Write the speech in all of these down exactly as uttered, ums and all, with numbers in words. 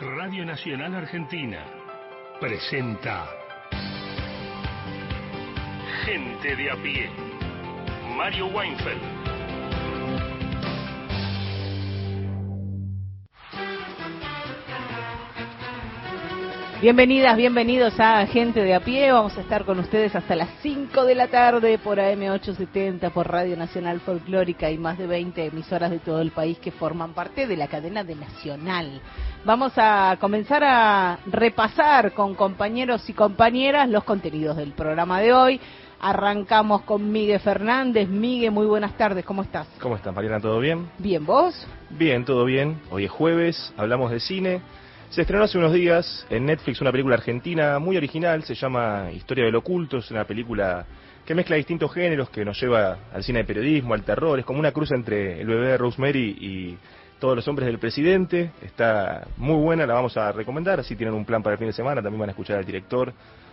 Radio Nacional Argentina presenta Gente de a pie. Mario Weinfeld. Bienvenidas, bienvenidos a Gente de a pie. Vamos a estar con ustedes hasta las cinco de la tarde por A M ochocientos setenta, por Radio Nacional Folclórica y más de veinte emisoras de todo el país que forman parte de la cadena de Nacional. Vamos a comenzar a repasar con compañeros y compañeras los contenidos del programa de hoy. Arrancamos con Miguel Fernández. Miguel, muy buenas tardes, ¿cómo estás? ¿Cómo estás, Mariana? ¿Todo bien? Bien, ¿vos? Bien, todo bien. Hoy es jueves, hablamos de cine. Se estrenó hace unos días en Netflix una película argentina muy original, se llama Historia del Oculto, es una película que mezcla distintos géneros, que nos lleva al cine de periodismo, al terror, es como una cruz entre El bebé de Rosemary y Todos los hombres del presidente. Está muy buena, la vamos a recomendar, así tienen un plan para el fin de semana, también van a escuchar al director,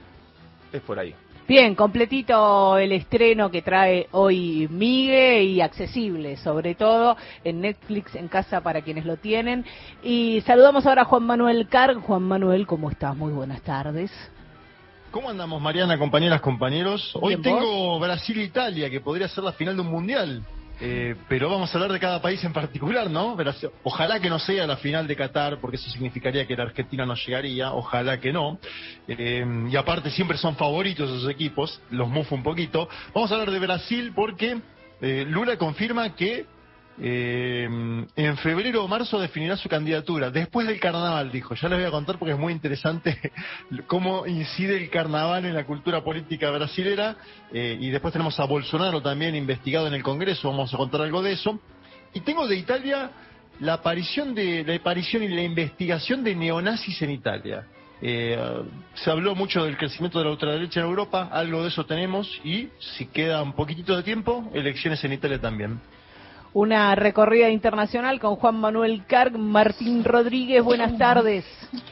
es por ahí. Bien, completito el estreno que trae hoy Miguel y accesible, sobre todo en Netflix, en casa para quienes lo tienen. Y saludamos ahora a Juan Manuel Carg. Juan Manuel, ¿cómo estás? Muy buenas tardes. ¿Cómo andamos, Mariana, compañeras, compañeros? Hoy Bien, tengo Brasil-Italia, que podría ser la final de un mundial. Eh, pero vamos a hablar de cada país en particular, ¿no? Ojalá que no sea la final de Qatar, porque eso significaría que la Argentina no llegaría. Ojalá que no. Eh, y aparte siempre son favoritos esos equipos, los mufo un poquito. Vamos a hablar de Brasil porque eh, Lula confirma que eh, en febrero o marzo definirá su candidatura. Después del carnaval, dijo. Ya les voy a contar porque es muy interesante cómo incide el carnaval en la cultura política brasilera. Eh, y después tenemos a Bolsonaro también investigado en el Congreso. Vamos a contar algo de eso. Y tengo de Italia la aparición de la aparición y la investigación de neonazis en Italia. Eh, se habló mucho del crecimiento de la ultraderecha en Europa. Algo de eso tenemos. Y si queda un poquitito de tiempo, elecciones en Italia también. Una recorrida internacional con Juan Manuel Carg. Martín Rodríguez, buenas tardes.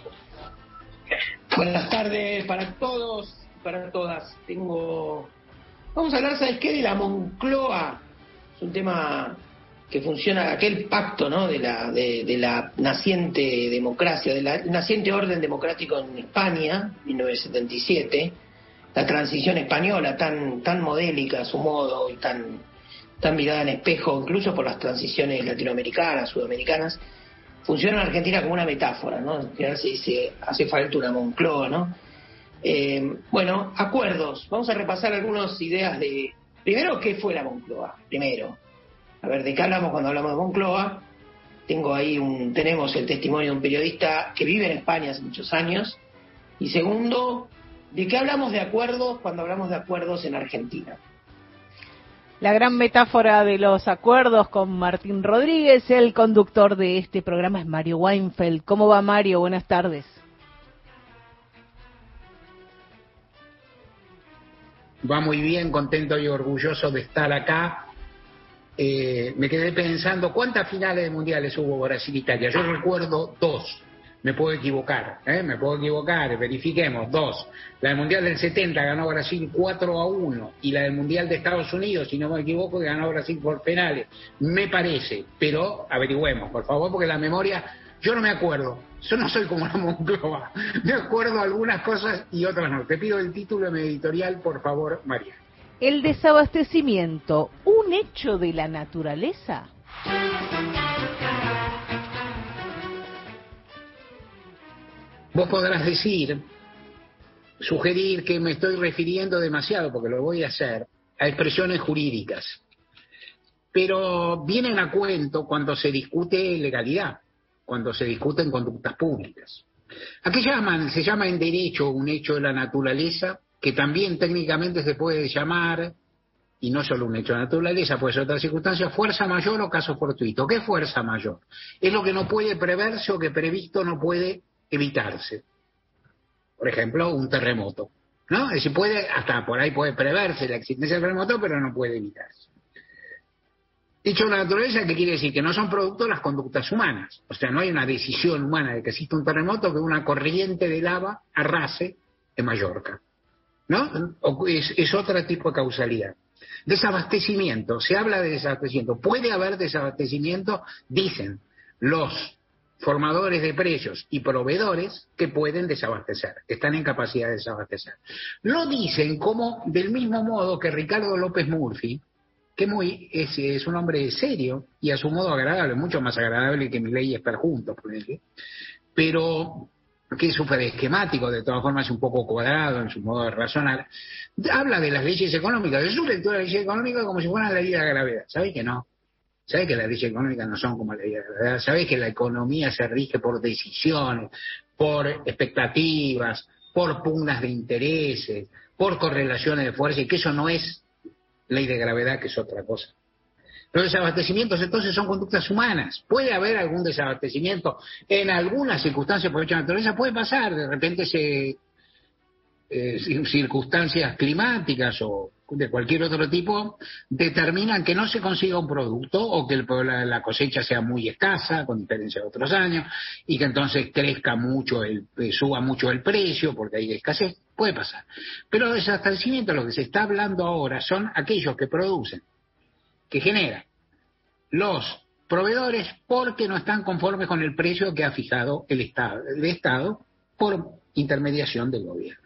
Buenas tardes para todos, para todas. Tengo... Vamos a hablar, ¿sabes qué? De la Moncloa. Es un tema que funciona, aquel pacto, ¿no? De la, de, de la naciente democracia, de la naciente orden democrático en España, mil novecientos setenta y siete. La transición española, tan, tan modélica a su modo y tan... tan mirada en espejo, incluso por las transiciones latinoamericanas, sudamericanas, funciona en Argentina como una metáfora, ¿no? Al final se dice, hace falta una Moncloa, ¿no? Eh, bueno, acuerdos. Vamos a repasar algunas ideas de... Primero, ¿qué fue la Moncloa? Primero. A ver, ¿de qué hablamos cuando hablamos de Moncloa? Tengo ahí un... Tenemos el testimonio de un periodista que vive en España hace muchos años. Y segundo, ¿de qué hablamos de acuerdos cuando hablamos de acuerdos en Argentina? La gran metáfora de los acuerdos con Martín Rodríguez, el conductor de este programa es Mario Weinfeld. ¿Cómo va, Mario? Buenas tardes. Va muy bien, contento y orgulloso de estar acá. Eh, me quedé pensando, ¿cuántas finales de mundiales hubo Brasil-Italia? Yo recuerdo dos. Me puedo equivocar, ¿eh? Me puedo equivocar, verifiquemos, dos. La del Mundial del setenta ganó Brasil cuatro a uno, y la del Mundial de Estados Unidos, si no me equivoco, ganó Brasil por penales. Me parece, pero averigüemos, por favor, porque la memoria, yo no me acuerdo, yo no soy como la Moncloa, me acuerdo algunas cosas y otras no. Te pido el título de mi editorial, por favor, María. El desabastecimiento, ¿un hecho de la naturaleza? Vos podrás decir, sugerir que me estoy refiriendo demasiado, porque lo voy a hacer, a expresiones jurídicas. Pero vienen a cuento cuando se discute legalidad, cuando se discuten conductas públicas. ¿A qué llaman? Se llama en derecho un hecho de la naturaleza, que también técnicamente se puede llamar, y no solo un hecho de naturaleza, puede ser otra circunstancia, fuerza mayor o caso fortuito. ¿Qué es fuerza mayor? Es lo que no puede preverse o que previsto no puede evitarse. Por ejemplo, un terremoto, ¿no? Es decir, puede, hasta por ahí puede preverse la existencia del terremoto, pero no puede evitarse. Dicho de la naturaleza, ¿qué quiere decir? Que no son producto de las conductas humanas. O sea, no hay una decisión humana de que exista un terremoto, que una corriente de lava arrase en Mallorca, ¿no? Es, es otro tipo de causalidad. Desabastecimiento, se habla de desabastecimiento. Puede haber desabastecimiento, dicen los formadores de precios y proveedores que pueden desabastecer, que están en capacidad de desabastecer. Lo dicen como del mismo modo que Ricardo López Murphy, que muy, es, es un hombre serio y a su modo agradable, mucho más agradable que Milei y Esper juntos, por ejemplo, pero que es súper esquemático, de todas formas es un poco cuadrado en su modo de razonar. Habla de las leyes económicas, de su lectura de las leyes económicas como si fueran la ley de la gravedad. ¿Sabéis que no? ¿Sabés que las leyes económicas no son como la ley de la gravedad? ¿Sabés que la economía se rige por decisiones, por expectativas, por pugnas de intereses, por correlaciones de fuerza, y que eso no es ley de gravedad, que es otra cosa? Los desabastecimientos entonces son conductas humanas. Puede haber algún desabastecimiento en algunas circunstancias por hecho de naturaleza, puede pasar, de repente se eh, circunstancias climáticas o de cualquier otro tipo determinan que no se consiga un producto o que el, la, la cosecha sea muy escasa, con diferencia de otros años, y que entonces crezca mucho, el, eh, suba mucho el precio porque hay escasez. Puede pasar. Pero los desabastecimientos, lo que se está hablando ahora, son aquellos que producen, que generan los proveedores porque no están conformes con el precio que ha fijado el Estado, el Estado por intermediación del gobierno.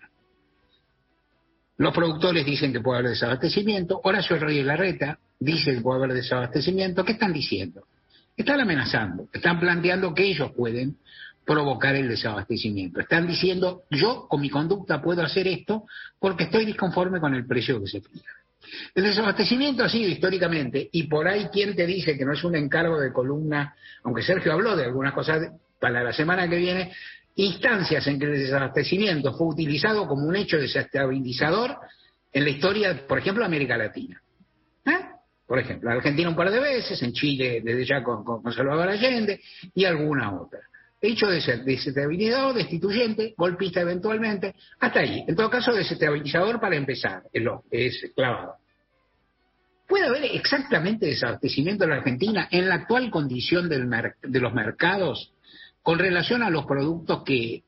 Los productores dicen que puede haber desabastecimiento. Horacio Reyes Larreta dice que puede haber desabastecimiento. ¿Qué están diciendo? Están amenazando, están planteando que ellos pueden provocar el desabastecimiento. Están diciendo, yo con mi conducta puedo hacer esto porque estoy disconforme con el precio que se fija. El desabastecimiento ha sido históricamente, y por ahí quien te dice que no es un encargo de columna, aunque Sergio habló de algunas cosas para la semana que viene, instancias en que el desabastecimiento fue utilizado como un hecho desestabilizador en la historia, por ejemplo, de América Latina. ¿Eh? Por ejemplo, Argentina un par de veces, en Chile desde ya con, con, con Salvador Allende y alguna otra. Hecho desestabilizador, destituyente, golpista eventualmente, hasta ahí. En todo caso, desestabilizador para empezar, es, lo, es clavado. ¿Puede haber exactamente desabastecimiento en la Argentina en la actual condición del mer- de los mercados con relación a los productos que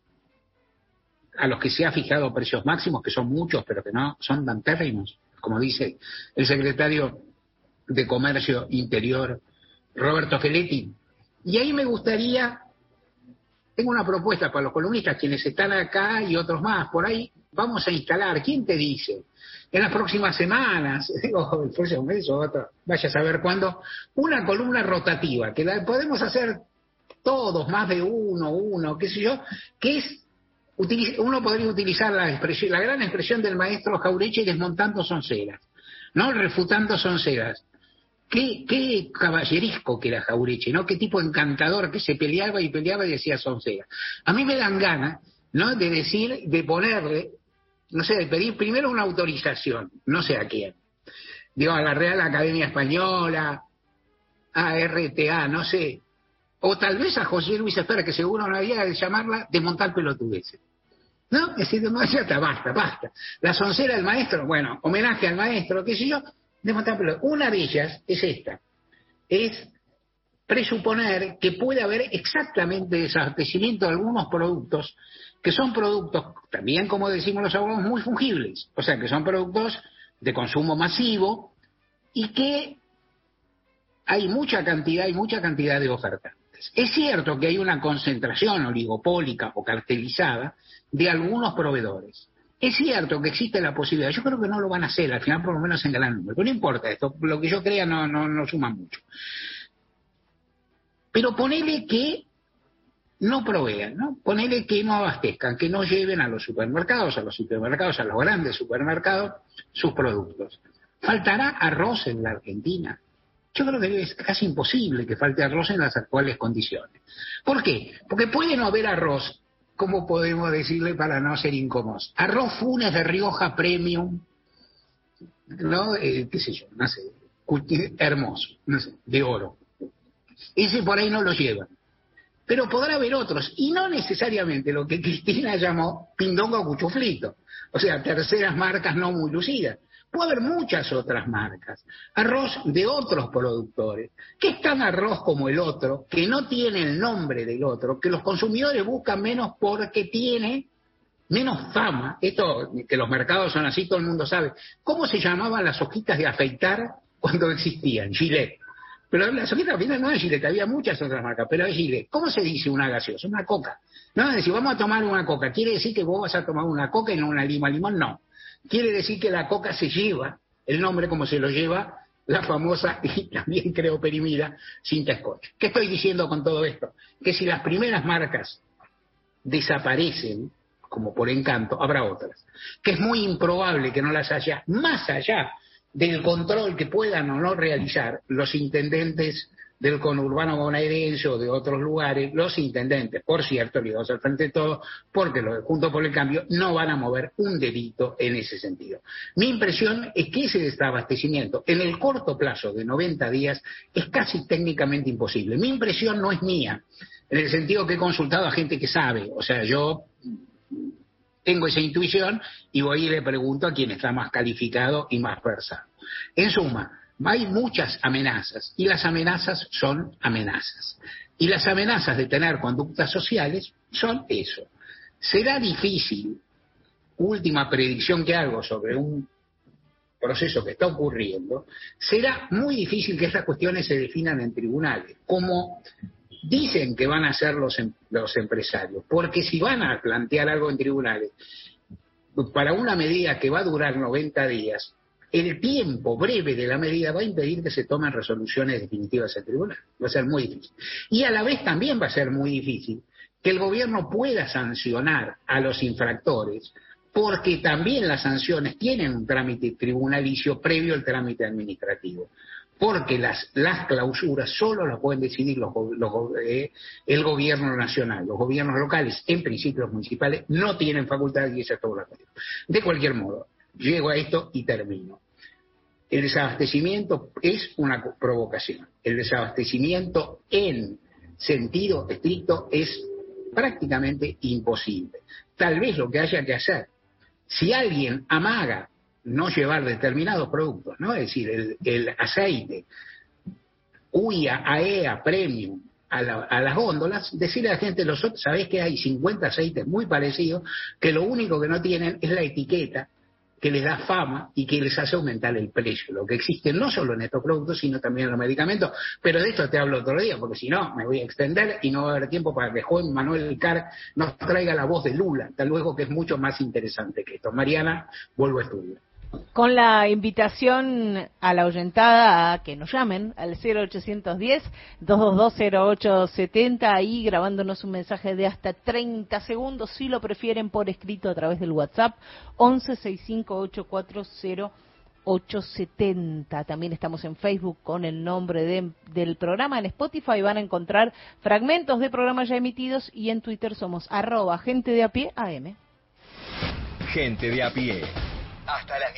a los que se ha fijado precios máximos, que son muchos, pero que no son tan térrimos, como dice el secretario de Comercio Interior, Roberto Feletti? Y ahí me gustaría, tengo una propuesta para los columnistas, quienes están acá y otros más, por ahí vamos a instalar, ¿quién te dice? En las próximas semanas, o el próximo mes o otro, vaya a saber cuándo, una columna rotativa, que la podemos hacer todos, más de uno, uno, qué sé yo, que es, uno podría utilizar la expresión, la gran expresión del maestro Jauretche, desmontando sonceras, ¿no? Refutando sonceras. Qué, qué caballeresco que era Jauretche, ¿no? Qué tipo encantador que se peleaba y peleaba y decía sonceras. A mí me dan ganas, ¿no? De decir, de ponerle, no sé, de pedir primero una autorización, no sé a quién. Digo, a la Real Academia Española, a R T A, no sé. O tal vez a José Luis Esper, que seguro no había de llamarla desmontar pelotudeces. ¿No? Es decir, no, ya está, basta, basta. La soncera del maestro, bueno, homenaje al maestro, qué sé yo, desmontar pelotudeces. Una de ellas es esta, es presuponer que puede haber exactamente desabastecimiento de algunos productos, que son productos, también como decimos los abogados, muy fungibles. O sea, que son productos de consumo masivo y que hay mucha cantidad y mucha cantidad de ofertas. Es cierto que hay una concentración oligopólica o cartelizada de algunos proveedores. Es cierto que existe la posibilidad, yo creo que no lo van a hacer, al final por lo menos en gran número, pero no importa esto, lo que yo crea no, no, no suma mucho. Pero ponele que no provean, ¿no? Ponele que no abastezcan, que no lleven a los supermercados, a los supermercados, a los grandes supermercados, sus productos. ¿Faltará arroz en la Argentina? Yo creo que es casi imposible que falte arroz en las actuales condiciones. ¿Por qué? Porque puede no haber arroz, ¿cómo podemos decirle para no ser incómodos? Arroz Funes de Rioja Premium, ¿no? Eh, qué sé yo, no sé, hermoso, no sé, de oro. Ese por ahí no lo llevan. Pero podrá haber otros, y no necesariamente lo que Cristina llamó pindonga o cuchuflito, o sea, terceras marcas no muy lucidas. Puede haber muchas otras marcas, arroz de otros productores, que es tan arroz como el otro, que no tiene el nombre del otro, que los consumidores buscan menos porque tiene menos fama. Esto, que los mercados son así, todo el mundo sabe. ¿Cómo se llamaban las hojitas de afeitar cuando existían? Gillette. Pero la soqueta final no es Gillette, había muchas otras marcas, pero es Gillette. ¿Cómo se dice una gaseosa? Una coca. No, es decir, vamos a tomar una coca. ¿Quiere decir que vos vas a tomar una coca y no una lima limón? No. Quiere decir que la coca se lleva el nombre como se lo lleva la famosa, y también creo perimida, cinta Scotch. ¿Qué estoy diciendo con todo esto? Que si las primeras marcas desaparecen, como por encanto, habrá otras. Que es muy improbable que no las haya, más allá del control que puedan o no realizar los intendentes del conurbano bonaerense o de otros lugares, los intendentes, por cierto, ligados al frente de todo, porque los de Juntos por el Cambio no van a mover un dedito en ese sentido. Mi impresión es que ese desabastecimiento en el corto plazo de noventa días es casi técnicamente imposible. Mi impresión no es mía, en el sentido que he consultado a gente que sabe, o sea, yo tengo esa intuición y voy y le pregunto a quien está más calificado y más versado. En suma, hay muchas amenazas y las amenazas son amenazas. Y las amenazas de tener conductas sociales son eso. Será difícil, última predicción que hago sobre un proceso que está ocurriendo, será muy difícil que estas cuestiones se definan en tribunales, como dicen que van a hacer los, em, los empresarios, porque si van a plantear algo en tribunales para una medida que va a durar noventa días, el tiempo breve de la medida va a impedir que se tomen resoluciones definitivas en tribunal. Va a ser muy difícil. Y a la vez también va a ser muy difícil que el gobierno pueda sancionar a los infractores, porque también las sanciones tienen un trámite tribunalicio previo al trámite administrativo. Porque las, las clausuras solo las pueden decidir los, los, eh, el gobierno nacional. Los gobiernos locales, en principio los municipales, no tienen facultad y esa es toda la cuestión. De cualquier modo, llego a esto y termino. El desabastecimiento es una provocación. El desabastecimiento en sentido estricto es prácticamente imposible. Tal vez lo que haya que hacer, si alguien amaga no llevar determinados productos, ¿no? Es decir, el, el aceite, U I A, A E A, Premium, a, la, a las góndolas, decirle a la gente, los otros, sabés que hay cincuenta aceites muy parecidos, que lo único que no tienen es la etiqueta que les da fama y que les hace aumentar el precio, lo que existe no solo en estos productos, sino también en los medicamentos, pero de esto te hablo otro día, porque si no, me voy a extender y no va a haber tiempo para que Juan Manuel Carr nos traiga la voz de Lula, hasta luego, que es mucho más interesante que esto. Mariana, vuelvo a estudiar. Con la invitación a la oyentada a que nos llamen al cero ochocientos diez, dos dos dos, cero ocho siete cero, ahí grabándonos un mensaje de hasta treinta segundos, si lo prefieren por escrito a través del WhatsApp, once sesenta y cinco ochenta y cuatro cero ocho setenta. También estamos en Facebook con el nombre de, del programa. En Spotify van a encontrar fragmentos de programas ya emitidos y en Twitter somos arroba gente de a pie A M. Gente de a pie. Hasta las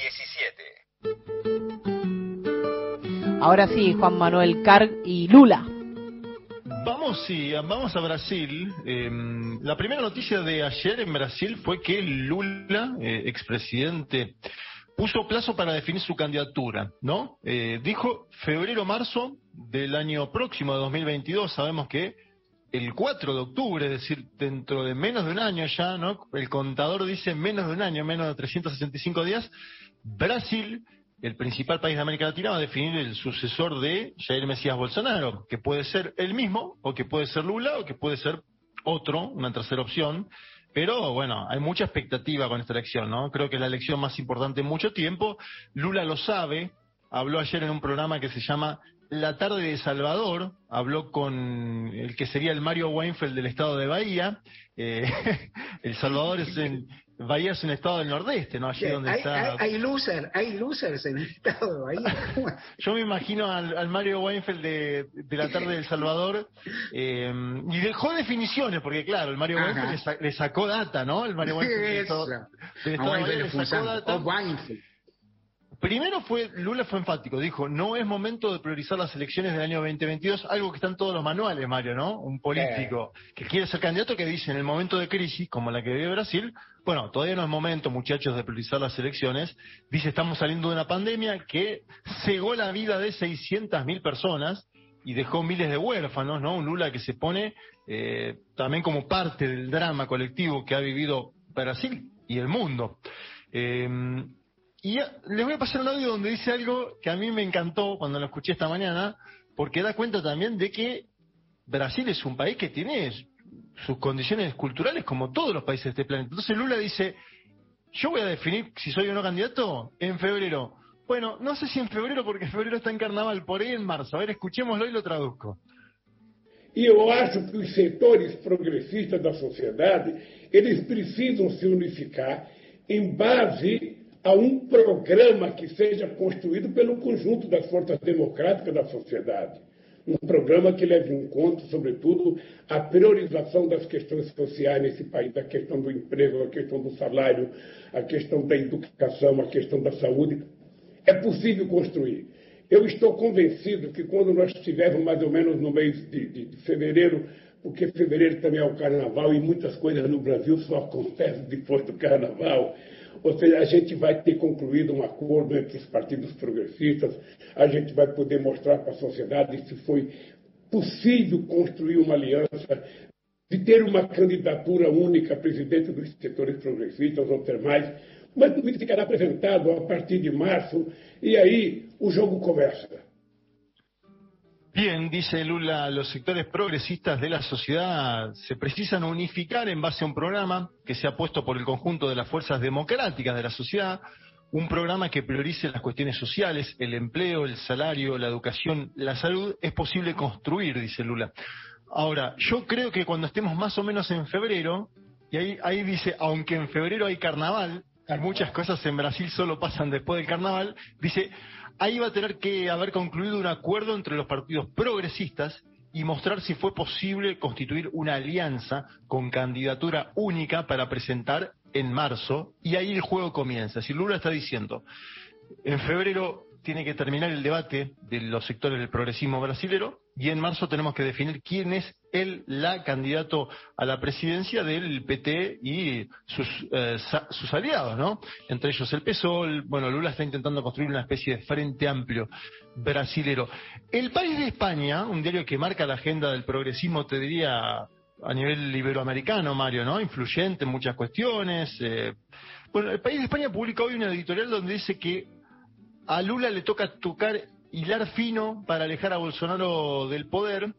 diecisiete. Ahora sí, Juan Manuel Carr y Lula. Vamos, sí, vamos a Brasil. Eh, la primera noticia de ayer en Brasil fue que Lula, eh, expresidente, puso plazo para definir su candidatura, ¿no? Eh, dijo febrero-marzo del año próximo, de dos mil veintidós. Sabemos que el cuatro de octubre, es decir, dentro de menos de un año ya, ¿no? El contador dice menos de un año, menos de trescientos sesenta y cinco días, Brasil, el principal país de América Latina, va a definir el sucesor de Jair Mesías Bolsonaro, que puede ser él mismo, o que puede ser Lula, o que puede ser otro, una tercera opción. Pero bueno, hay mucha expectativa con esta elección, ¿no? Creo que es la elección más importante en mucho tiempo. Lula lo sabe, habló ayer en un programa que se llama La Tarde de Salvador, habló con el que sería el Mario Weinfeld del estado de Bahía. Eh, El Salvador es en... Bahía es un estado del nordeste, ¿no? Allí Sí, donde hay, está... hay, hay, loser, hay losers en el estado de Bahía. Yo me imagino al, al Mario Weinfeld de, de La Tarde del Salvador, eh, y dejó definiciones, porque claro, el Mario Ajá. Weinfeld le, sa le sacó data, ¿no? El Mario Weinfeld del estado, del estado de Bahía le sacó data. O Weinfeld. Primero fue, Lula fue enfático, dijo, no es momento de priorizar las elecciones del año veinte veintidós, algo que está en todos los manuales, Mario, ¿no? Un político que quiere ser candidato que dice, en el momento de crisis, como la que vive Brasil, bueno, todavía no es momento, muchachos, de priorizar las elecciones. Dice, estamos saliendo de una pandemia que cegó la vida de seiscientas mil personas y dejó miles de huérfanos, ¿no? Un Lula que se pone eh, también como parte del drama colectivo que ha vivido Brasil y el mundo. Eh, Y les voy a pasar un audio donde dice algo que a mí me encantó cuando lo escuché esta mañana, porque da cuenta también de que Brasil es un país que tiene sus condiciones culturales como todos los países de este planeta. Entonces Lula dice, yo voy a definir si soy o no candidato en febrero. Bueno, no sé si en febrero, porque en febrero está en carnaval, por ahí en marzo. A ver, escuchémoslo y lo traduzco. E eu acho que os setores progressistas da sociedade, eles precisam se unificar em base a um programa que seja construído pelo conjunto das forças democráticas da sociedade. Um programa que leve em conta, sobretudo, a priorização das questões sociais nesse país, a questão do emprego, a questão do salário, a questão da educação, a questão da saúde. É possível construir. Eu estou convencido que quando nós estivermos mais ou menos no mês de, de, de fevereiro, porque fevereiro também é o carnaval e muitas coisas no Brasil só acontecem depois do carnaval, ou seja, a gente vai ter concluído um acordo entre os partidos progressistas, a gente vai poder mostrar para a sociedade se foi possível construir uma aliança, de ter uma candidatura única a presidente dos setores progressistas ou ter mais, mas tudo ficará apresentado a partir de março e aí o jogo começa. Bien, dice Lula, los sectores progresistas de la sociedad se precisan unificar en base a un programa que se ha puesto por el conjunto de las fuerzas democráticas de la sociedad, un programa que priorice las cuestiones sociales, el empleo, el salario, la educación, la salud, es posible construir, dice Lula. Ahora, yo creo que cuando estemos más o menos en febrero, y ahí, ahí dice, aunque en febrero hay carnaval, y muchas cosas en Brasil solo pasan después del carnaval, dice, ahí va a tener que haber concluido un acuerdo entre los partidos progresistas y mostrar si fue posible constituir una alianza con candidatura única para presentar en marzo, y ahí el juego comienza. Si Lula está diciendo, en febrero tiene que terminar el debate de los sectores del progresismo brasilero, y en marzo tenemos que definir quién es el, la candidato a la presidencia del P T y sus, eh, sa, sus aliados, ¿no? Entre ellos el P SOL. Bueno, Lula está intentando construir una especie de frente amplio brasilero. El País de España, un diario que marca la agenda del progresismo, te diría, a nivel iberoamericano, Mario, ¿no? Influyente en muchas cuestiones. Eh. Bueno, el País de España publica hoy una editorial donde dice que a Lula le toca tocar, hilar fino para alejar a Bolsonaro del poder,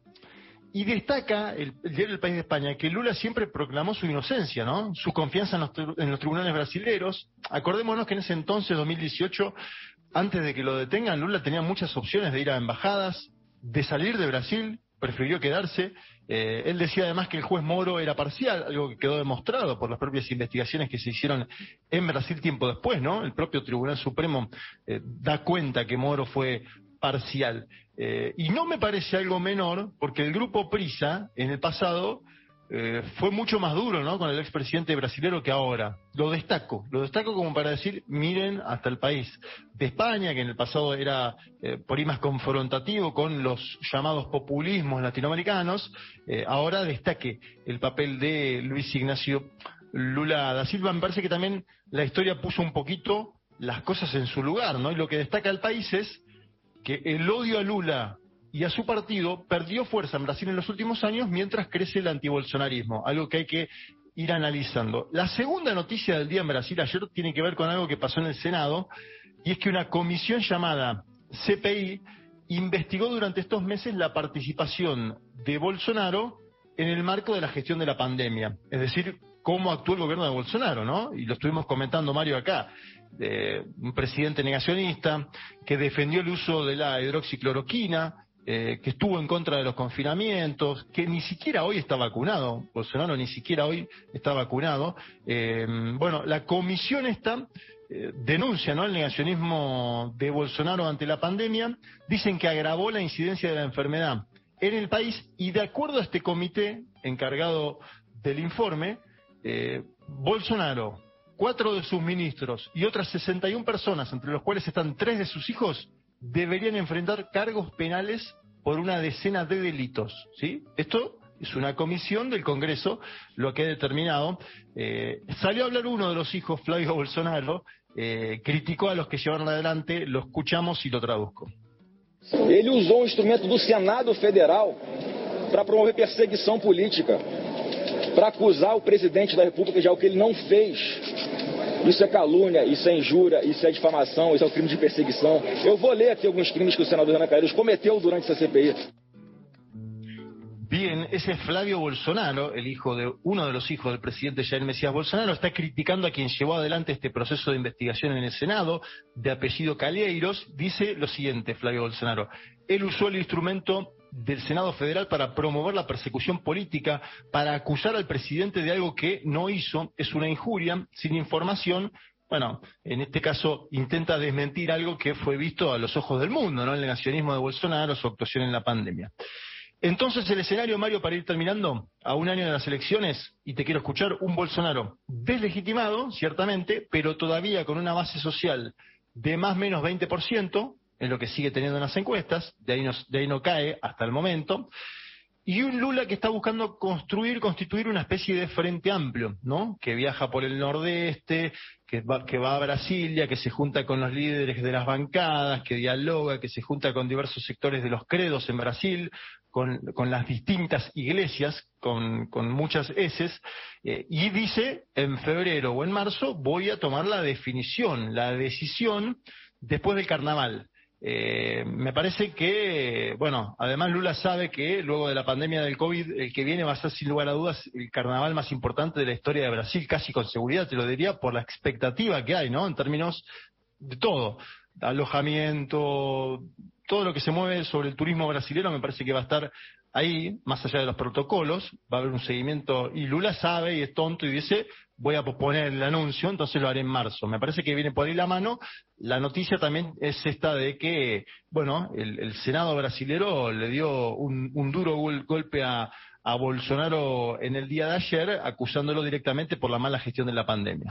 y destaca el, el diario El País de España que Lula siempre proclamó su inocencia, ¿no? Su confianza en los, en los tribunales brasileños. Acordémonos que en ese entonces, dos mil dieciocho, antes de que lo detengan, Lula tenía muchas opciones de ir a embajadas, de salir de Brasil, prefirió quedarse. Eh, él decía además que el juez Moro era parcial, algo que quedó demostrado por las propias investigaciones que se hicieron en Brasil tiempo después, ¿no? El propio Tribunal Supremo eh, da cuenta que Moro fue parcial. Eh, y no me parece algo menor, porque el grupo Prisa, en el pasado, eh, fue mucho más duro, ¿no?, con el expresidente brasilero que ahora. Lo destaco, lo destaco como para decir, miren hasta el País de España, que en el pasado era eh, por ahí más confrontativo con los llamados populismos latinoamericanos, eh, ahora destaque el papel de Luis Ignacio Lula da Silva. Me parece que también la historia puso un poquito las cosas en su lugar, ¿no? Y lo que destaca el País es que el odio a Lula y a su partido perdió fuerza en Brasil en los últimos años mientras crece el antibolsonarismo, algo que hay que ir analizando. La segunda noticia del día en Brasil ayer tiene que ver con algo que pasó en el Senado, y es que una comisión llamada C P I investigó durante estos meses la participación de Bolsonaro en el marco de la gestión de la pandemia, es decir, cómo actuó el gobierno de Bolsonaro, ¿no? Y lo estuvimos comentando, Mario, acá. Eh, un presidente negacionista que defendió el uso de la hidroxicloroquina, eh, que estuvo en contra de los confinamientos, que ni siquiera hoy está vacunado. Bolsonaro ni siquiera hoy está vacunado. Eh, bueno, la comisión esta eh, denuncia, ¿no?, el negacionismo de Bolsonaro ante la pandemia. Dicen que agravó la incidencia de la enfermedad en el país, y de acuerdo a este comité encargado del informe, eh, Bolsonaro, cuatro de sus ministros y otras sesenta y una personas, entre los cuales están tres de sus hijos, deberían enfrentar cargos penales por una decena de delitos, ¿sí? Esto es una comisión del Congreso lo que ha determinado. Eh, salió a hablar uno de los hijos, Flavio Bolsonaro, eh, criticó a los que llevaron adelante, lo escuchamos y lo traduzco. Ele usou um instrumento do Senado Federal para promover perseguição política, para acusar o presidente da República de algo que ele não fez. Isso é calúnia, isso é injúria, isso é difamação, isso é o crime de perseguição. Eu vou ler aqui alguns crimes que o senador Renan Calheiros cometeu durante essa C P I. Bien, ese es Flavio Bolsonaro, el hijo de uno de los hijos del presidente Jair Mesías Bolsonaro, está criticando a quien llevó adelante este proceso de investigación en el Senado, de apellido Calheiros. Dice lo siguiente, Flavio Bolsonaro: él usó el instrumento del Senado Federal para promover la persecución política, para acusar al presidente de algo que no hizo, es una injuria, sin información. Bueno, en este caso intenta desmentir algo que fue visto a los ojos del mundo, ¿no? El negacionismo de Bolsonaro, su actuación en la pandemia. Entonces el escenario, Mario, para ir terminando, a un año de las elecciones, y te quiero escuchar, un Bolsonaro deslegitimado, ciertamente, pero todavía con una base social de más o menos veinte por ciento, en lo que sigue teniendo en las encuestas, de ahí no, de ahí no cae hasta el momento, y un Lula que está buscando construir, constituir una especie de frente amplio, ¿no? Que viaja por el nordeste, que va, que va a Brasilia, que se junta con los líderes de las bancadas, que dialoga, que se junta con diversos sectores de los credos en Brasil, con, con las distintas iglesias, con, con muchas eses, eh, y dice, en febrero o en marzo voy a tomar la definición, la decisión después del carnaval. Eh, me parece que, bueno, además Lula sabe que luego de la pandemia del COVID, el que viene va a ser sin lugar a dudas el carnaval más importante de la historia de Brasil, casi con seguridad, te lo diría, por la expectativa que hay, ¿no? En términos de todo, alojamiento, todo lo que se mueve sobre el turismo brasileño, me parece que va a estar ahí, más allá de los protocolos, va a haber un seguimiento, y Lula sabe y es tonto y dice, voy a posponer el anuncio, entonces lo haré en marzo. Me parece que viene por ahí la mano. La noticia también es esta de que, bueno, el, el Senado brasilero le dio un, un duro gol, golpe a, a Bolsonaro en el día de ayer, acusándolo directamente por la mala gestión de la pandemia.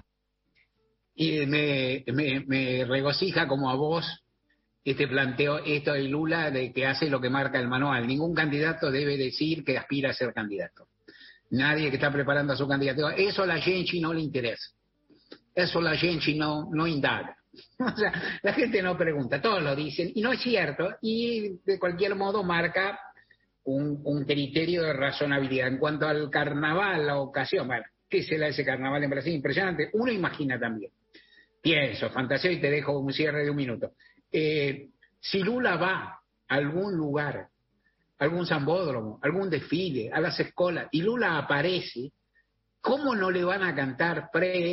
Y me, me, me regocija como a vos este planteo, esto de Lula, de que hace lo que marca el manual. Ningún candidato debe decir que aspira a ser candidato. Nadie que está preparando a su candidato. Eso a la gente no le interesa. Eso a la gente no, no indaga. O sea, la gente no pregunta, todos lo dicen, y no es cierto, y de cualquier modo marca un, un criterio de razonabilidad. En cuanto al carnaval, la ocasión, bueno, ¿qué será ese carnaval en Brasil? Impresionante. Uno imagina también. Pienso, fantaseo y te dejo un cierre de un minuto. Eh, si Lula va a algún lugar, algún sambódromo, algún desfile, a las escuelas, y Lula aparece, ¿cómo no le van a cantar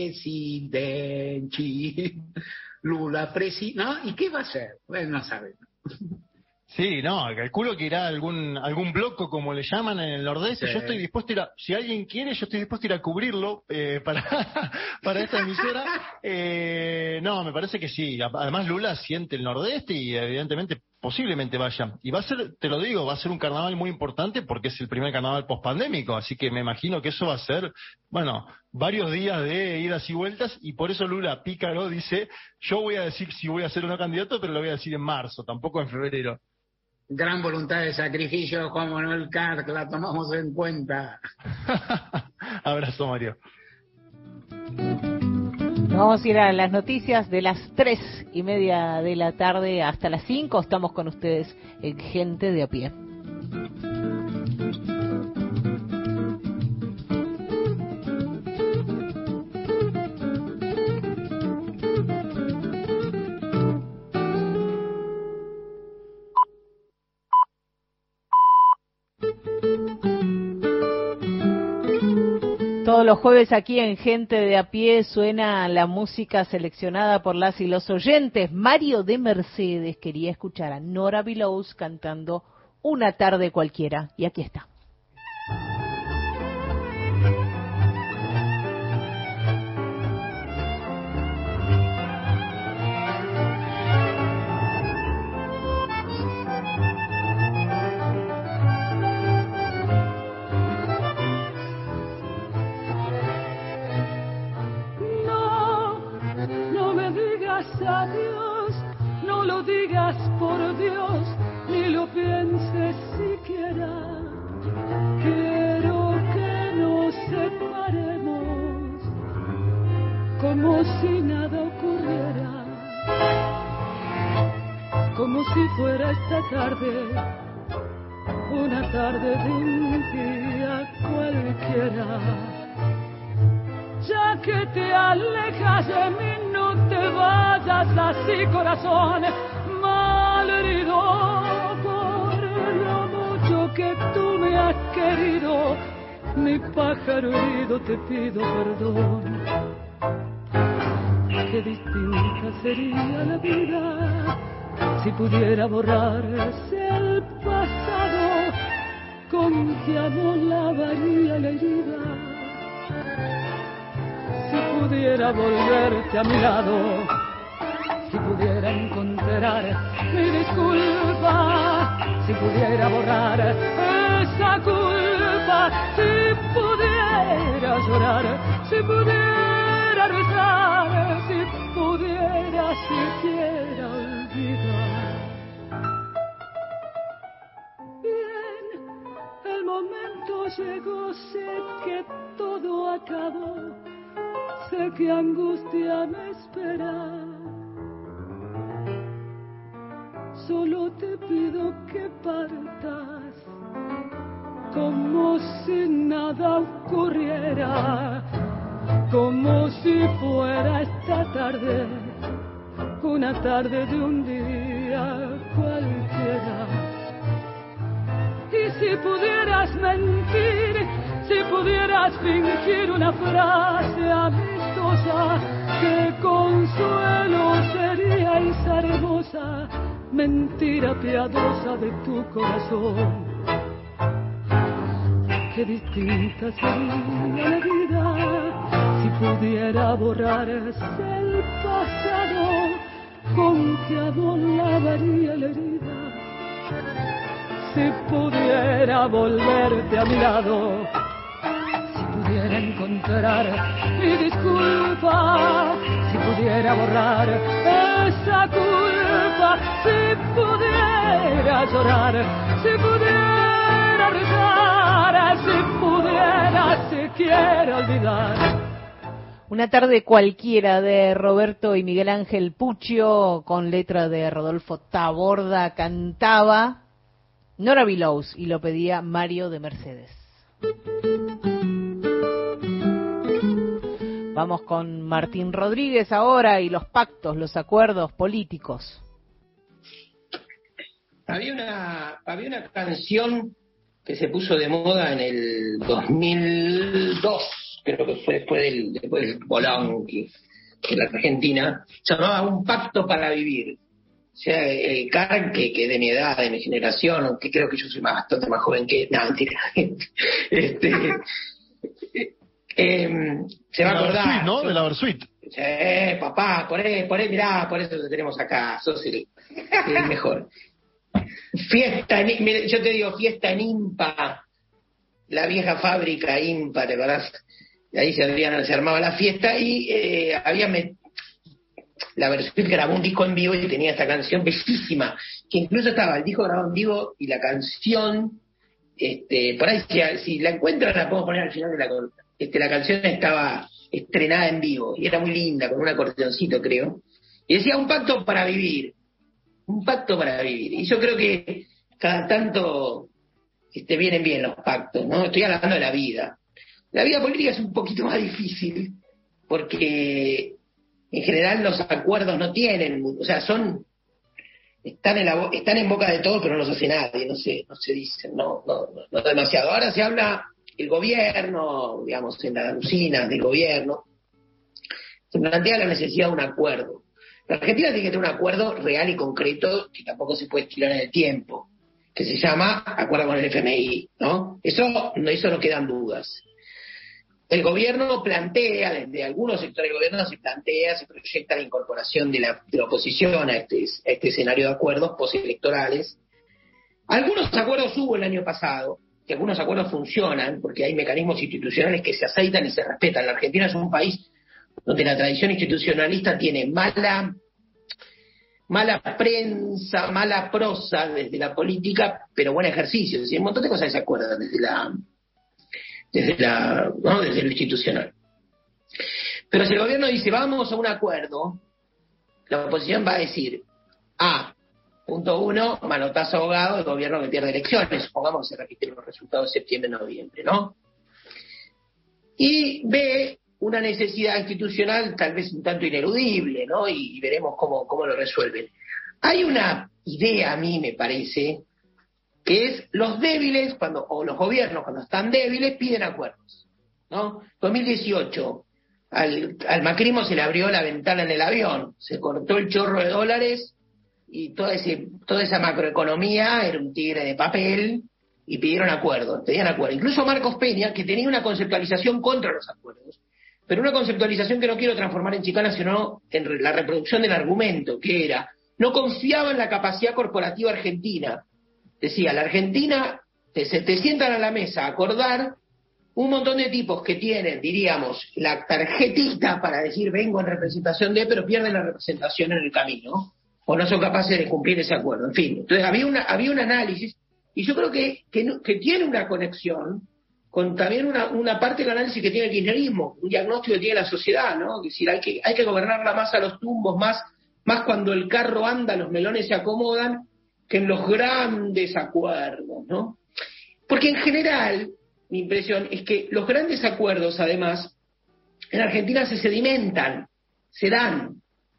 presidente? Lula, presi... ¿No? ¿Y qué va a hacer? Bueno, no sabe. Sí, no, calculo que irá a algún, algún bloco, como le llaman en el nordeste. Sí. Yo estoy dispuesto a ir a, si alguien quiere, yo estoy dispuesto a ir a cubrirlo eh, para, para esta emisora. Eh, no, me parece que sí. Además Lula siente el nordeste y evidentemente posiblemente vaya. Y va a ser, te lo digo, va a ser un carnaval muy importante porque es el primer carnaval pospandémico. Así que me imagino que eso va a ser, bueno, varios días de idas y vueltas. Y por eso Lula, pícaro, dice, yo voy a decir si voy a ser o no candidato, pero lo voy a decir en marzo, tampoco en febrero. Gran voluntad de sacrificio, Juan Manuel Carr, la tomamos en cuenta. Abrazo, Mario. Vamos a ir a las noticias de las tres y media de la tarde hasta las cinco. Estamos con ustedes en Gente de a Pie. Todos los jueves aquí en Gente de a Pie suena la música seleccionada por las y los oyentes. Mario de Mercedes quería escuchar a Nora Bilous cantando Una tarde cualquiera, y aquí está. Adiós, no lo digas por Dios, ni lo pienses siquiera. Quiero que nos separemos como si nada ocurriera, como si fuera esta tarde, una tarde de un día cualquiera. Ya que te alejas de mí, no te vayas así, corazón malherido, por lo mucho que tú me has querido, mi pájaro herido, te pido perdón. Qué distinta sería la vida si pudiera borrarse el pasado, con qué amor lavaría la herida. Si pudiera volverte a mi lado, si pudiera encontrar mi disculpa, si pudiera borrar esa culpa, si pudiera llorar, si pudiera rezar, si pudiera siquiera olvidar. Bien, el momento llegó, sé que todo acabó, sé que angustia me espera. Solo te pido que partas como si nada ocurriera, como si fuera esta tarde, una tarde de un día cualquiera. Y si pudieras mentir, si pudieras fingir una frase amistosa, qué consuelo sería esa hermosa mentira piadosa de tu corazón. Qué distinta sería la vida si pudiera borrarse el pasado, con qué amor lavaría la herida. Si pudiera volverte a mi lado, si pudiera encontrar mi disculpa, si pudiera borrar esa culpa, si pudiera llorar, si pudiera rezar, si pudiera siquiera olvidar. Una tarde cualquiera de Roberto y Miguel Ángel Puccio, con letra de Rodolfo Taborda, cantaba Nora Bilous y lo pedía Mario de Mercedes. Vamos con Martín Rodríguez ahora y los pactos, los acuerdos políticos. Había una, había una canción que se puso de moda en el dos mil dos, creo que fue después del, después del bolón que, que la Argentina, se llamaba Un Pacto para Vivir. O sea, el Carl, que, que de mi edad, de mi generación, aunque creo que yo soy más, bastante más joven que... No, mentira. este, eh, se va a acordar... Versuit, ¿no? De la Versuit. Sí, papá, por ahí, por ahí, mirá, por eso te tenemos acá, sos el, el mejor. Fiesta, en, mira, yo te digo, fiesta en Impa, la vieja fábrica Impa, ¿te acordás? Ahí se, habían, se armaba la fiesta y eh, había... Met... La Versuit grabó un disco en vivo y tenía esta canción bellísima, que incluso estaba el disco grabado en vivo y la canción, este, por ahí si, si la encuentran la podemos poner al final de la columna. Este, la canción estaba estrenada en vivo y era muy linda, con un acordeoncito creo, y decía Un Pacto para Vivir, un pacto para vivir. Y yo creo que cada tanto este, vienen bien los pactos, ¿no? Estoy hablando de la vida. La vida política es un poquito más difícil porque en general los acuerdos no tienen, o sea, son están en la están en boca de todos, pero no los hace nadie, no se no se dicen, no no no demasiado. Ahora se habla el gobierno, digamos, en las usinas del gobierno, se plantea la necesidad de un acuerdo. La Argentina tiene que tener un acuerdo real y concreto que tampoco se puede estirar en el tiempo, que se llama acuerdo con el F M I, ¿no? Eso no eso no quedan dudas. El gobierno plantea, desde algunos sectores del gobierno se plantea, se proyecta la incorporación de la, de la oposición a este, a este escenario de acuerdos postelectorales. Algunos acuerdos hubo el año pasado, que algunos acuerdos funcionan, porque hay mecanismos institucionales que se aceitan y se respetan. La Argentina es un país donde la tradición institucionalista tiene mala, mala prensa, mala prosa desde la política, pero buen ejercicio. Es decir, un montón de cosas se acuerdan desde la... desde la ¿no? desde lo institucional. Pero si el gobierno dice vamos a un acuerdo, la oposición va a decir A, punto uno, manotazo ahogado, el gobierno que pierde elecciones, supongamos que se repiten los resultados de septiembre-noviembre, ¿no? Y B, una necesidad institucional tal vez un tanto ineludible, ¿no? Y, y veremos cómo, cómo lo resuelven. Hay una idea, a mí me parece, que es los débiles, cuando o los gobiernos cuando están débiles piden acuerdos, ¿no? dos mil dieciocho, al, al macrismo se le abrió la ventana en el avión, se cortó el chorro de dólares y toda, ese, toda esa macroeconomía era un tigre de papel y pidieron acuerdos, pedían acuerdos. Incluso Marcos Peña, que tenía una conceptualización contra los acuerdos, pero una conceptualización que no quiero transformar en chicana, sino en la reproducción del argumento, que era, no confiaba en la capacidad corporativa argentina. Decía, la Argentina, te, se te sientan a la mesa a acordar un montón de tipos que tienen, diríamos, la tarjetita para decir vengo en representación de, pero pierden la representación en el camino, o no son capaces de cumplir ese acuerdo. En fin, entonces había, una, había un análisis, y yo creo que, que, que tiene una conexión con también una, una parte del análisis que tiene el kirchnerismo, un diagnóstico que tiene la sociedad, ¿no? Es decir, hay que, hay que gobernarla más a los tumbos, más, más cuando el carro anda, los melones se acomodan, que en los grandes acuerdos, ¿no? Porque en general, mi impresión es que los grandes acuerdos, además, en Argentina se sedimentan, se dan.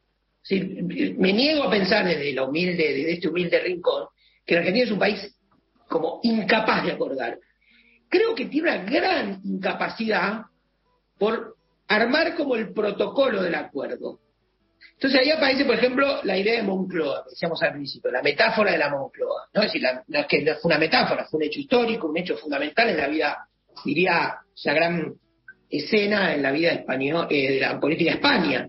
Es decir, me niego a pensar desde la humilde, desde este humilde rincón, que la Argentina es un país como incapaz de acordar. Creo que tiene una gran incapacidad por armar como el protocolo del acuerdo. Entonces ahí aparece, por ejemplo, la idea de Moncloa, que decíamos al principio, la metáfora de la Moncloa, ¿no? Es decir, la, no es que no fue una metáfora, fue un hecho histórico, un hecho fundamental en la vida, diría, esa gran escena en la vida español, eh, de la política de España.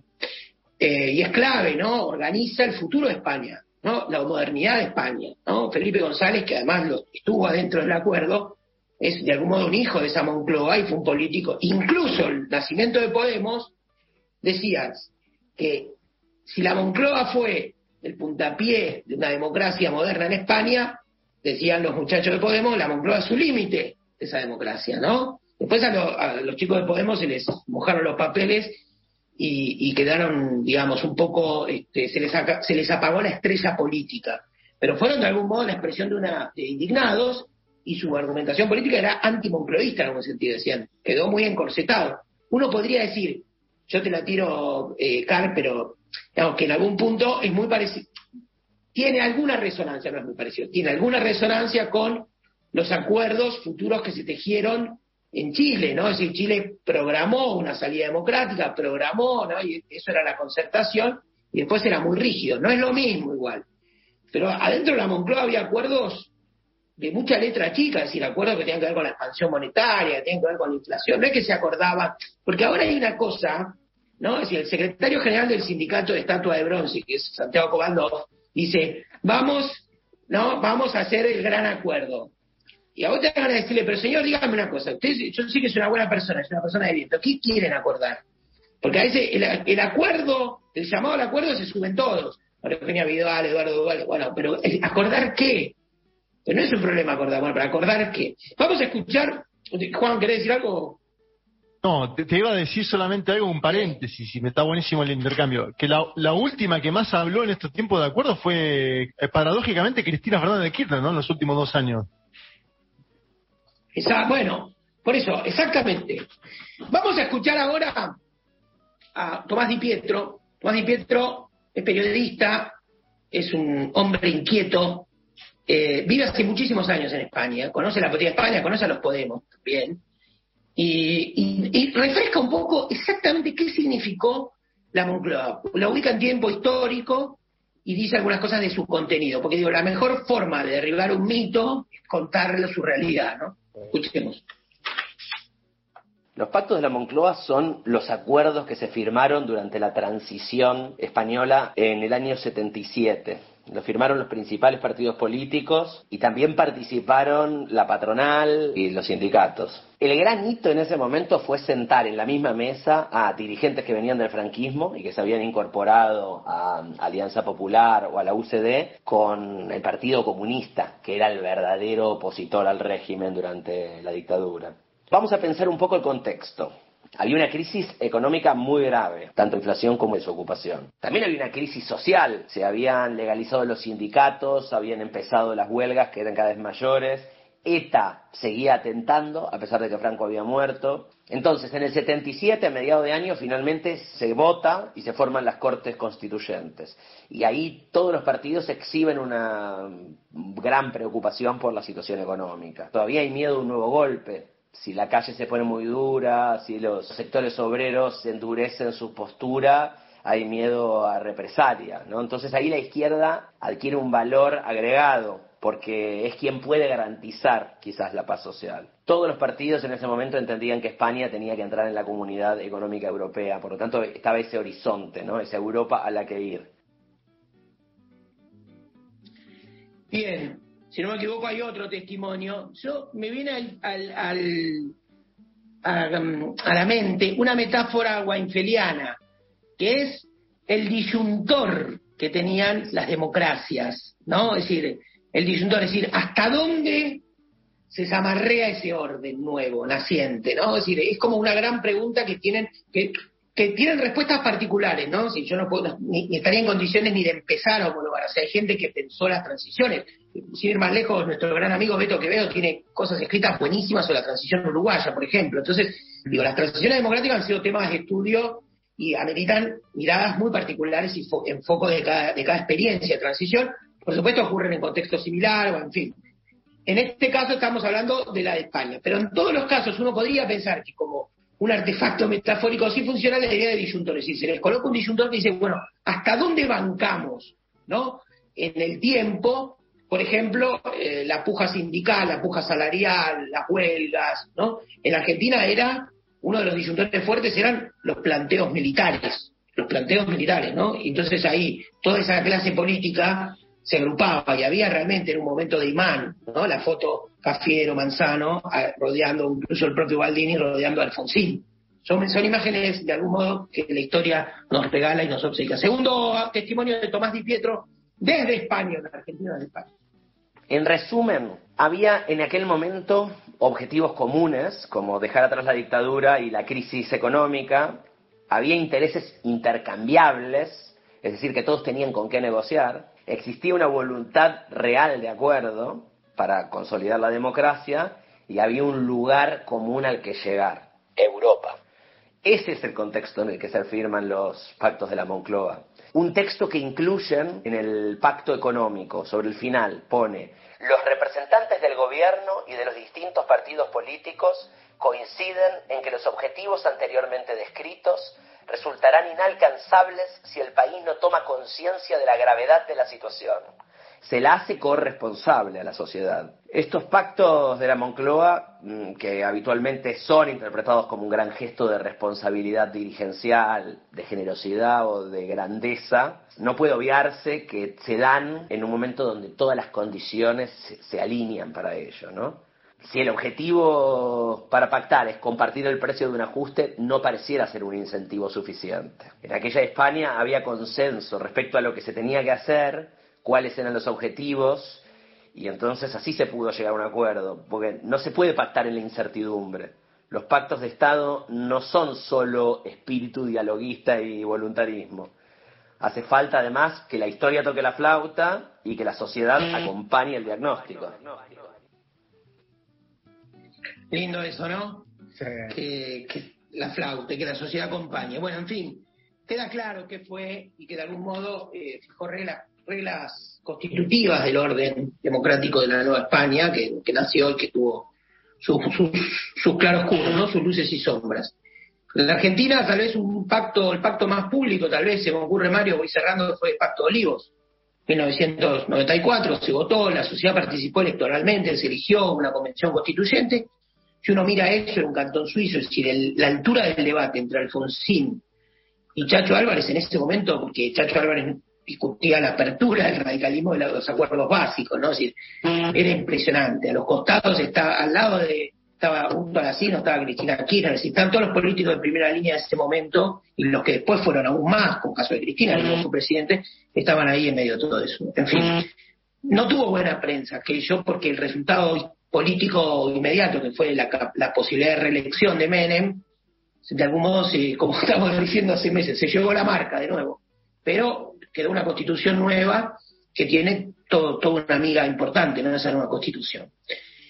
Eh, y es clave, ¿no? Organiza el futuro de España, ¿no? La modernidad de España, ¿no? Felipe González, que además lo, estuvo adentro del acuerdo, es de algún modo un hijo de esa Moncloa y fue un político. Incluso el nacimiento de Podemos, decías que si la Moncloa fue el puntapié de una democracia moderna en España, decían los muchachos de Podemos, la Moncloa es su límite de esa democracia, ¿no? Después a, lo, a los chicos de Podemos se les mojaron los papeles y, y quedaron, digamos, un poco, este, se, les aca, se les apagó la estrella política. Pero fueron de algún modo la expresión de una de indignados y su argumentación política era anti-moncloísta en algún sentido, decían, quedó muy encorsetado. Uno podría decir, yo te la tiro, eh, Carl, pero digamos que en algún punto es muy parecido, tiene alguna resonancia, no es muy parecido, tiene alguna resonancia con los acuerdos futuros que se tejieron en Chile, ¿no? Es decir, Chile programó una salida democrática, programó, ¿no? Y eso era la concertación, y después era muy rígido, no es lo mismo igual. Pero adentro de la Moncloa había acuerdos de mucha letra chica, es decir, acuerdos que tenían que ver con la expansión monetaria, que tenían que ver con la inflación, no es que se acordaba, porque ahora hay una cosa, ¿no? Es decir, el secretario general del sindicato de Estatua de Bronce, que es Santiago Cobando, dice, vamos, ¿no? Vamos a hacer el gran acuerdo. Y a vos te van a decirle, pero señor, dígame una cosa, usted, yo sé que es una buena persona, es una persona de viento, ¿qué quieren acordar? Porque a veces el, el acuerdo, el llamado al acuerdo se suben todos, María Eugenia Vidal, Eduardo Duval, bueno, pero ¿acordar qué? Pero no es un problema acordar, bueno, pero ¿acordar qué? Vamos a escuchar, Juan, ¿querés decir algo? No, te, te iba a decir solamente algo, un paréntesis, y me está buenísimo el intercambio, que la, la última que más habló en estos tiempos de acuerdo fue, eh, paradójicamente, Cristina Fernández de Kirchner, ¿no? En los últimos dos años. Esa, bueno, por eso, exactamente. Vamos a escuchar ahora a Tomás Di Pietro. Tomás Di Pietro es periodista, es un hombre inquieto, eh, vive hace muchísimos años en España, conoce la política de España, conoce a los Podemos también, y, y, y refresca un poco exactamente qué significó la Moncloa. La ubica en tiempo histórico y dice algunas cosas de su contenido, porque digo, la mejor forma de derribar un mito es contarle su realidad, ¿no? Escuchemos. Los pactos de la Moncloa son los acuerdos que se firmaron durante la transición española en el año setenta y siete. Lo firmaron los principales partidos políticos y también participaron la patronal y los sindicatos. El gran hito en ese momento fue sentar en la misma mesa a dirigentes que venían del franquismo y que se habían incorporado a Alianza Popular o a la U C D con el Partido Comunista, que era el verdadero opositor al régimen durante la dictadura. Vamos a pensar un poco el contexto. Había una crisis económica muy grave, tanto inflación como desocupación. También había una crisis social, se habían legalizado los sindicatos, habían empezado las huelgas que eran cada vez mayores, ETA seguía atentando, a pesar de que Franco había muerto. Entonces, en el setenta y siete, a mediados de año, finalmente se vota y se forman las Cortes Constituyentes. Y ahí todos los partidos exhiben una gran preocupación por la situación económica. Todavía hay miedo de un nuevo golpe. Si la calle se pone muy dura, si los sectores obreros endurecen su postura, hay miedo a represalia, ¿no? Entonces ahí la izquierda adquiere un valor agregado, porque es quien puede garantizar quizás la paz social. Todos los partidos en ese momento entendían que España tenía que entrar en la Comunidad Económica Europea, por lo tanto estaba ese horizonte, ¿no? Esa Europa a la que ir. Bien, si no me equivoco hay otro testimonio. Yo me viene al, al, al, a, a la mente una metáfora weinfeliana, que es el disyuntor que tenían las democracias, ¿no? Es decir, el disyuntor, es decir, ¿hasta dónde se zamarrea ese orden nuevo, naciente, ¿no? Es decir, es como una gran pregunta que tienen, que, que tienen respuestas particulares, ¿no? Si yo no puedo, ni, ni estaría en condiciones ni de empezar a homologar. O sea, hay gente que pensó las transiciones. Sin ir más lejos, nuestro gran amigo Beto Quevedo tiene cosas escritas buenísimas sobre la transición uruguaya, por ejemplo. Entonces, digo, las transiciones democráticas han sido temas de estudio y ameritan miradas muy particulares y fo- enfoco de cada, de cada experiencia de transición. Por supuesto ocurren en contextos similares, o en fin. En este caso estamos hablando de la de España, pero en todos los casos uno podría pensar que como un artefacto metafórico sí funciona la idea de disyuntor, es decir, se les coloca un disyuntor que dice, bueno, ¿hasta dónde bancamos, no? En el tiempo, por ejemplo, eh, la puja sindical, la puja salarial, las huelgas, ¿no? En Argentina era, uno de los disyuntores fuertes eran los planteos militares, los planteos militares, ¿no? Y entonces ahí toda esa clase política se agrupaba y había realmente en un momento de imán, ¿no? La foto Cafiero, Manzano, a, rodeando, incluso el propio Baldini rodeando a Alfonsín. Son, son imágenes, de algún modo, que la historia nos regala y nos obsequia. Segundo testimonio de Tomás Di Pietro, desde España, en Argentina, desde España. En resumen, había en aquel momento objetivos comunes, como dejar atrás la dictadura y la crisis económica. Había intereses intercambiables, es decir, que todos tenían con qué negociar. Existía una voluntad real de acuerdo para consolidar la democracia y había un lugar común al que llegar, Europa. Ese es el contexto en el que se firman los pactos de la Moncloa. Un texto que incluyen en el pacto económico, sobre el final, pone: los representantes del gobierno y de los distintos partidos políticos coinciden en que los objetivos anteriormente descritos resultarán inalcanzables si el país no toma conciencia de la gravedad de la situación. Se la hace corresponsable a la sociedad. Estos pactos de la Moncloa, que habitualmente son interpretados como un gran gesto de responsabilidad dirigencial, de generosidad o de grandeza, no puede obviarse que se dan en un momento donde todas las condiciones se, se alinean para ello, ¿no? Si el objetivo para pactar es compartir el precio de un ajuste, no pareciera ser un incentivo suficiente. En aquella España había consenso respecto a lo que se tenía que hacer, cuáles eran los objetivos, y entonces así se pudo llegar a un acuerdo, porque no se puede pactar en la incertidumbre. Los pactos de Estado no son solo espíritu dialoguista y voluntarismo. Hace falta además que la historia toque la flauta y que la sociedad acompañe el diagnóstico. Lindo eso, ¿no? Sí. Que, que la flauta y que la sociedad acompañe. Bueno, en fin, queda claro que fue y que de algún modo eh, fijó reglas, reglas constitutivas del orden democrático de la Nueva España, que, que nació y que tuvo sus, sus, sus claroscuros, ¿no? Sus luces y sombras. En la Argentina, tal vez un pacto, el pacto más público, tal vez se me ocurre, Mario, voy cerrando, fue el Pacto de Olivos. En mil novecientos noventa y cuatro se votó, la sociedad participó electoralmente, se eligió una convención constituyente. Si uno mira eso en un cantón suizo, es decir, el, la altura del debate entre Alfonsín y Chacho Álvarez en ese momento, porque Chacho Álvarez discutía la apertura del radicalismo de los acuerdos básicos, ¿no? Es decir, era impresionante. A los costados estaba, al lado de, estaba junto a Alacino, estaba Cristina Kirchner, es decir, estaban todos los políticos de primera línea de ese momento, y los que después fueron aún más, con el caso de Cristina, que fue su presidente, estaban ahí en medio de todo eso. En fin, no tuvo buena prensa aquello, porque el resultado político inmediato, que fue la, la posibilidad de reelección de Menem, de algún modo, se, como estamos diciendo hace meses, se llevó la marca de nuevo. Pero quedó una constitución nueva que tiene todo, toda una miga importante, ¿no? Esa nueva constitución.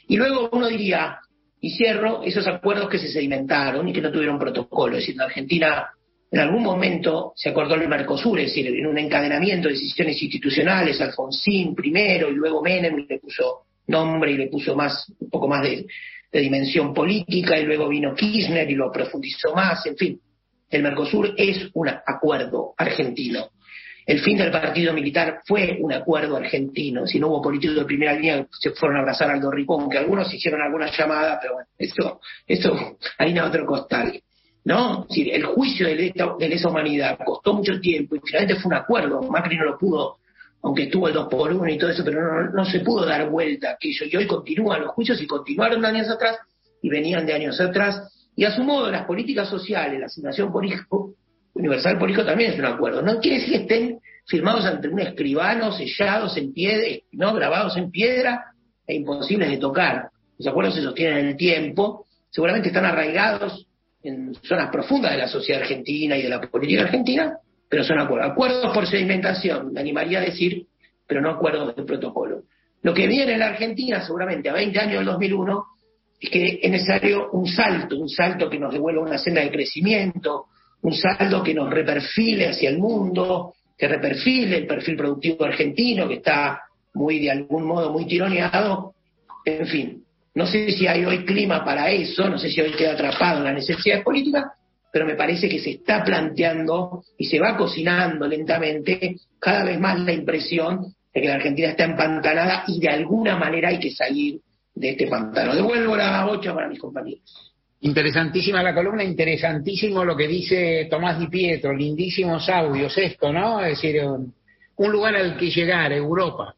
Y luego uno diría, y cierro, esos acuerdos que se sedimentaron y que no tuvieron protocolo. Es decir, la Argentina en algún momento se acordó el Mercosur, es decir, en un encadenamiento de decisiones institucionales, Alfonsín primero y luego Menem le puso nombre y le puso más, un poco más de, de dimensión política, y luego vino Kirchner y lo profundizó más, en fin. El Mercosur es un acuerdo argentino. El fin del partido militar fue un acuerdo argentino. Si no hubo políticos de primera línea que se fueron a abrazar al Ripón, que algunos hicieron alguna llamada, pero bueno, eso, eso harina de otro costal, ¿no? Es decir, el juicio de, de lesa humanidad costó mucho tiempo y finalmente fue un acuerdo. Macri no lo pudo, aunque estuvo el dos por uno y todo eso, pero no, no se pudo dar vuelta a aquello. Y hoy continúan los juicios y continuaron de años atrás y venían de años atrás. Y a su modo, las políticas sociales, la asignación por hijo universal por hijo también es un acuerdo. No quiere decir que estén firmados ante un escribano, sellados en piedra, no grabados en piedra e imposibles de tocar. Los acuerdos se sostienen en el tiempo, seguramente están arraigados en zonas profundas de la sociedad argentina y de la política argentina, pero son acuerdos. Acuerdos por sedimentación, me animaría a decir, pero no acuerdos de protocolo. Lo que viene en la Argentina, seguramente a veinte años del dos mil uno, es que es necesario un salto, un salto que nos devuelva una senda de crecimiento, un salto que nos reperfile hacia el mundo, que reperfile el perfil productivo argentino, que está muy, de algún modo, muy tironeado. En fin, no sé si hay hoy clima para eso, no sé si hoy queda atrapado en las necesidades políticas, pero me parece que se está planteando y se va cocinando lentamente cada vez más la impresión de que la Argentina está empantanada y de alguna manera hay que salir de este pantano. Devuelvo la bocha para mis compañeros. Interesantísima la columna, interesantísimo lo que dice Tomás Di Pietro, lindísimos audios esto, ¿no? Es decir, un, un lugar al que llegar, Europa.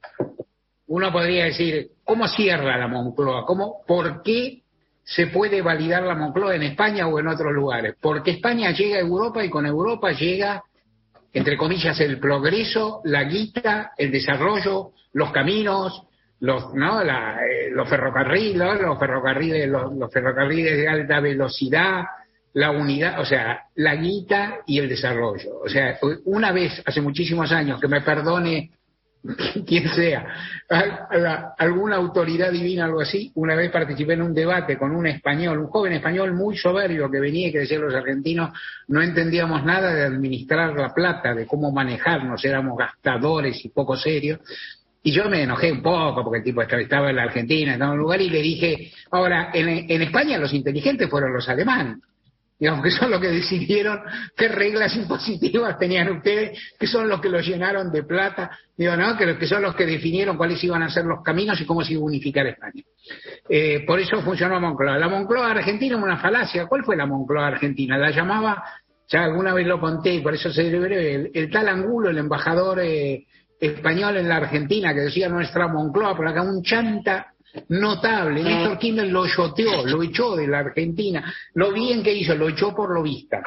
Uno podría decir, ¿cómo cierra la Moncloa? ¿Cómo, ¿Por qué se puede validar la Moncloa en España o en otros lugares? Porque España llega a Europa y con Europa llega, entre comillas, el progreso, la guita, el desarrollo, los caminos, los no la, eh, los ferrocarriles, ¿no? los ferrocarriles, los, los ferrocarriles de alta velocidad, la unidad, o sea, la guita y el desarrollo. O sea, una vez, hace muchísimos años, que me perdone quien sea, a, a la, alguna autoridad divina, algo así, una vez participé en un debate con un español, un joven español muy soberbio que venía y que decía: los argentinos no entendíamos nada de administrar la plata, de cómo manejarnos, éramos gastadores y poco serios. Y yo me enojé un poco porque el tipo estaba en la Argentina, estaba en un lugar, y le dije, ahora, en, en España los inteligentes fueron los alemanes, digamos, que son los que decidieron qué reglas impositivas tenían ustedes, que son los que los llenaron de plata, digo, ¿no? Que, que son los que definieron cuáles iban a ser los caminos y cómo se iba a unificar España. Eh, por eso funcionó Moncloa. La Moncloa Argentina es una falacia. ¿Cuál fue la Moncloa Argentina? La llamaba, ya alguna vez lo conté y por eso se celebré, el, el tal Angulo, el embajador eh, español en la Argentina, que decía nuestra Moncloa, por acá un chanta notable. Néstor Kirchner lo yoteó, lo echó de la Argentina. Lo bien que hizo, lo echó por lo vista.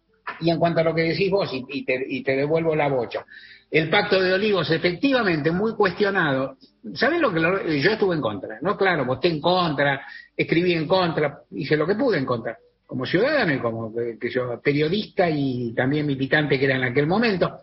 Y en cuanto a lo que decís vos, y, y, te, y te devuelvo la bocha, el Pacto de Olivos, efectivamente, muy cuestionado. ¿Sabés lo que lo, yo estuve en contra? No, claro, voté en contra, escribí en contra, hice lo que pude en contra, como ciudadano y como que, que yo, periodista y también militante que era en aquel momento.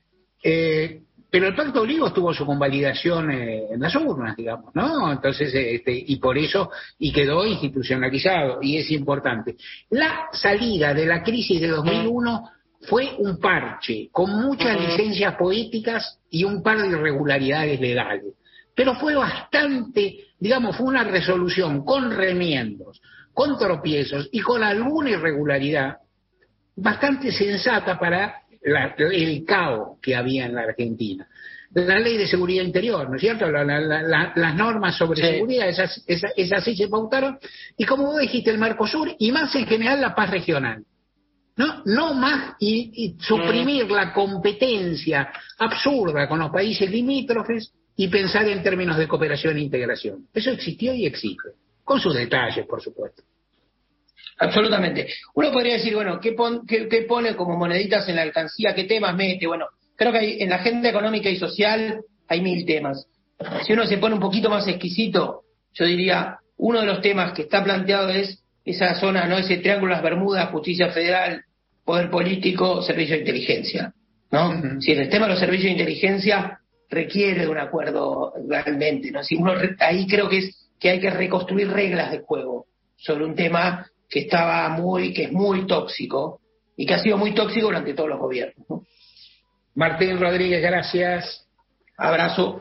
Eh, Pero el Pacto de Olivos tuvo su convalidación eh, en las urnas, digamos, ¿no? Entonces, este, y por eso, y quedó institucionalizado, y es importante. La salida de la crisis de dos mil uno fue un parche, con muchas licencias poéticas y un par de irregularidades legales. Pero fue bastante, digamos, fue una resolución con remiendos, con tropiezos y con alguna irregularidad bastante sensata para La, el caos que había en la Argentina. La ley de seguridad interior, ¿no es cierto? La, la, la, las normas sobre sí. seguridad, esas, esas, esas sí se pautaron, y como vos dijiste, el Mercosur, y más en general la paz regional. No, no más y, y suprimir la competencia absurda con los países limítrofes y pensar en términos de cooperación e integración. Eso existió y existe, con sus detalles, por supuesto. Absolutamente. Uno podría decir, bueno, ¿qué, pon, qué, qué pone como moneditas en la alcancía? ¿Qué temas mete? Bueno, creo que hay, en la agenda económica y social hay mil temas. Si uno se pone un poquito más exquisito, yo diría, uno de los temas que está planteado es esa zona, ¿no? Ese triángulo de las Bermudas, justicia federal, poder político, servicio de inteligencia, ¿no? Uh-huh. Si el tema de los servicios de inteligencia requiere de un acuerdo realmente, ¿no? Si uno, ahí creo que es que hay que reconstruir reglas de juego sobre un tema que estaba muy, que es muy tóxico y que ha sido muy tóxico durante todos los gobiernos, ¿no? Martín Rodríguez, gracias. Abrazo.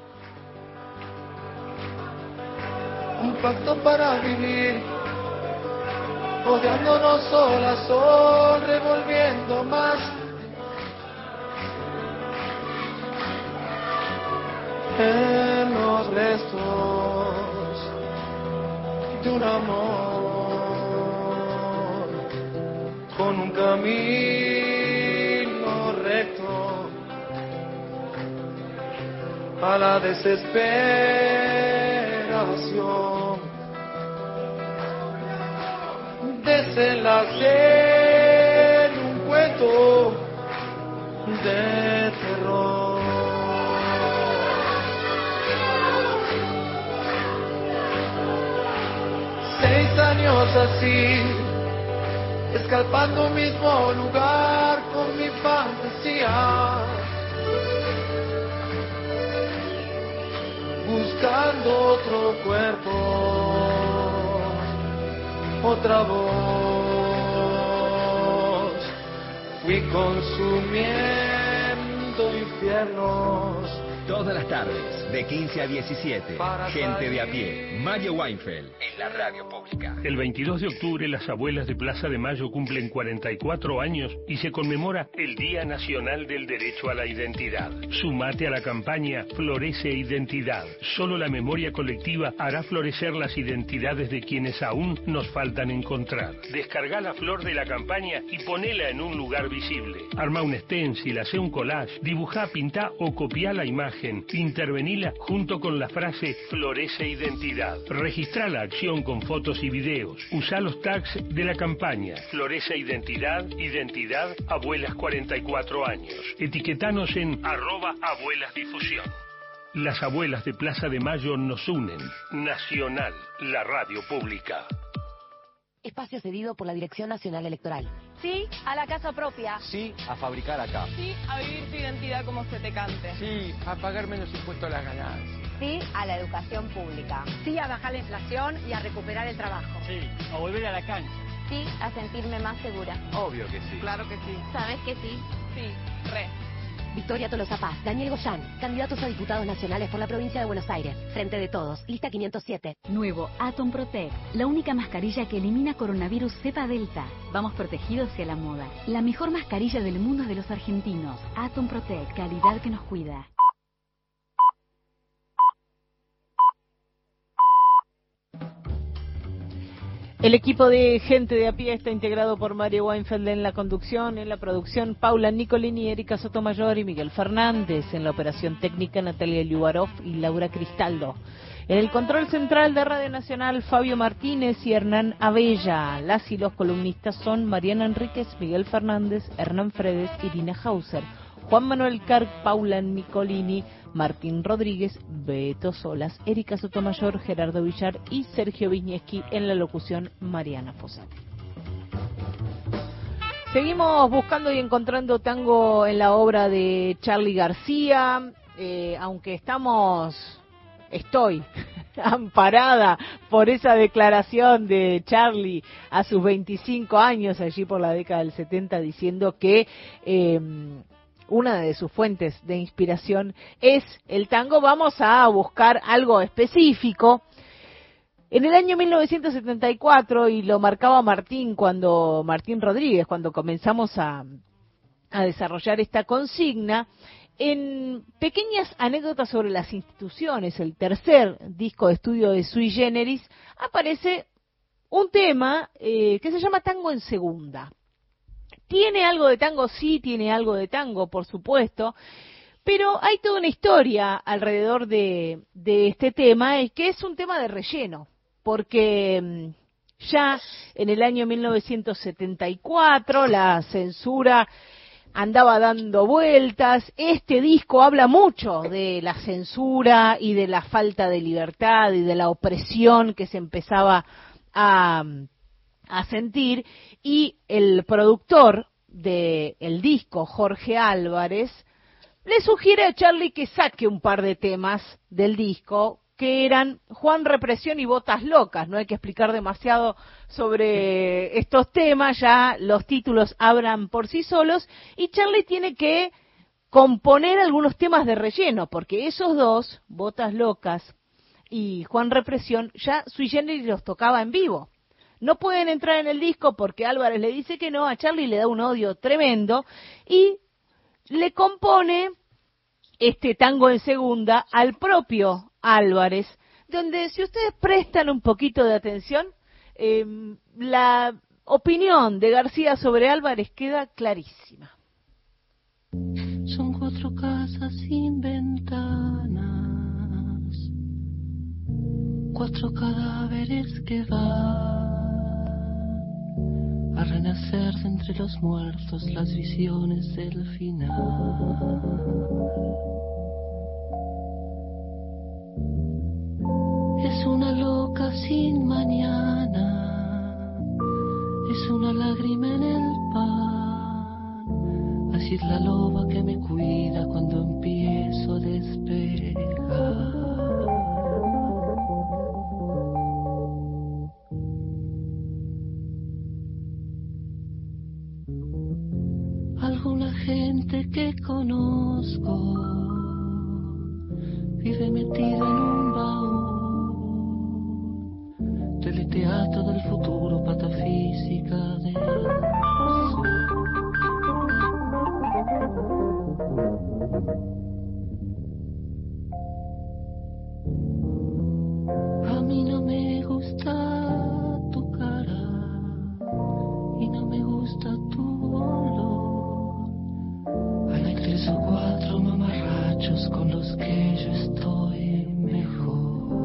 Un pacto para vivir, odiándonos sol a sol, revolviendo más. En los restos de un amor, con un camino recto a la desesperación, desenlace en un cuento de terror. Seis años así, escalpando un mismo lugar con mi fantasía, buscando otro cuerpo, otra voz. Fui consumiendo infiernos. Todas las tardes, de quince a diecisiete, Gente de a pie, Mario Weinfeld, en la radio pública. El veintidós de octubre, las abuelas de Plaza de Mayo cumplen cuarenta y cuatro años y se conmemora el Día Nacional del Derecho a la Identidad. Sumate a la campaña Florece Identidad. Solo la memoria colectiva hará florecer las identidades de quienes aún nos faltan encontrar. Descarga la flor de la campaña y ponela en un lugar visible. Arma un stencil, hace un collage, dibuja, pinta o copia la imagen. Intervenila junto con la frase Florece Identidad. Registra la acción con fotos y videos. Usa los tags de la campaña Florece Identidad, Identidad, Abuelas cuarenta y cuatro años. Etiquetanos en arroba Abuelas Difusión. Las abuelas de Plaza de Mayo nos unen. Nacional, la radio pública. Espacio cedido por la Dirección Nacional Electoral. Sí a la casa propia. Sí a fabricar acá. Sí a vivir tu identidad como se te cante. Sí a pagar menos impuestos a las ganancias. Sí a la educación pública. Sí a bajar la inflación y a recuperar el trabajo. Sí a volver a la cancha. Sí a sentirme más segura. Obvio que sí. Claro que sí. ¿Sabes que sí? Sí, re. Victoria Tolosa Paz, Daniel Goyán, candidatos a diputados nacionales por la provincia de Buenos Aires. Frente de Todos, lista quinientos siete. Nuevo Atom Protect, la única mascarilla que elimina coronavirus cepa delta. Vamos protegidos hacia la moda. La mejor mascarilla del mundo es de los argentinos. Atom Protect, calidad que nos cuida. El equipo de Gente de a pie está integrado por Mario Weinfeld en la conducción, en la producción Paula Nicolini, Erika Sotomayor y Miguel Fernández, en la operación técnica Natalia Liubarov y Laura Cristaldo. En el control central de Radio Nacional, Fabio Martínez y Hernán Abella. Las y los columnistas son Mariana Enríquez, Miguel Fernández, Hernán Fredes, Irina Hauser, Juan Manuel Carg, Paula Nicolini, Martín Rodríguez, Beto Solas, Erika Sotomayor, Gerardo Villar y Sergio Viñeski. En la locución, Mariana Fossati. Seguimos buscando y encontrando tango en la obra de Charly García, eh, aunque estamos, estoy amparada por esa declaración de Charly a sus veinticinco años, allí por la década del setenta, diciendo que eh, una de sus fuentes de inspiración es el tango. Vamos a buscar algo específico. En el año mil novecientos setenta y cuatro, y lo marcaba Martín cuando Martín Rodríguez, cuando comenzamos a, a desarrollar esta consigna, en Pequeñas anécdotas sobre las instituciones, el tercer disco de estudio de Sui Generis, aparece un tema eh, que se llama Tango en Segunda. ¿Tiene algo de tango? Sí, tiene algo de tango, por supuesto, pero hay toda una historia alrededor de, de este tema, es que es un tema de relleno, porque ya en el año mil novecientos setenta y cuatro la censura andaba dando vueltas. Este disco habla mucho de la censura y de la falta de libertad y de la opresión que se empezaba a... a sentir, y el productor del disco, Jorge Álvarez, le sugiere a Charly que saque un par de temas del disco que eran Juan Represión y Botas Locas. No hay que explicar demasiado sobre estos temas, ya los títulos hablan por sí solos, y Charlie tiene que componer algunos temas de relleno, porque esos dos, Botas Locas y Juan Represión, ya Sui Generis los tocaba en vivo. No pueden entrar en el disco porque Álvarez le dice que no, a Charlie le da un odio tremendo, y le compone este Tango en Segunda al propio Álvarez, donde si ustedes prestan un poquito de atención, eh, la opinión de García sobre Álvarez queda clarísima. Son cuatro casas sin ventanas, cuatro cadáveres que van a renacer de entre los muertos, las visiones del final. Es una loca sin mañana, es una lágrima en el pan, así es la loba que me cuida cuando empiezo a despegar. Alguna gente que conozco vive metida en un baúl, teleteatro del futuro, patafísica del sur. A mí no me gusta tu cara y no me gusta tu olor. Hay tres o cuatro mamarrachos con los que yo estoy mejor.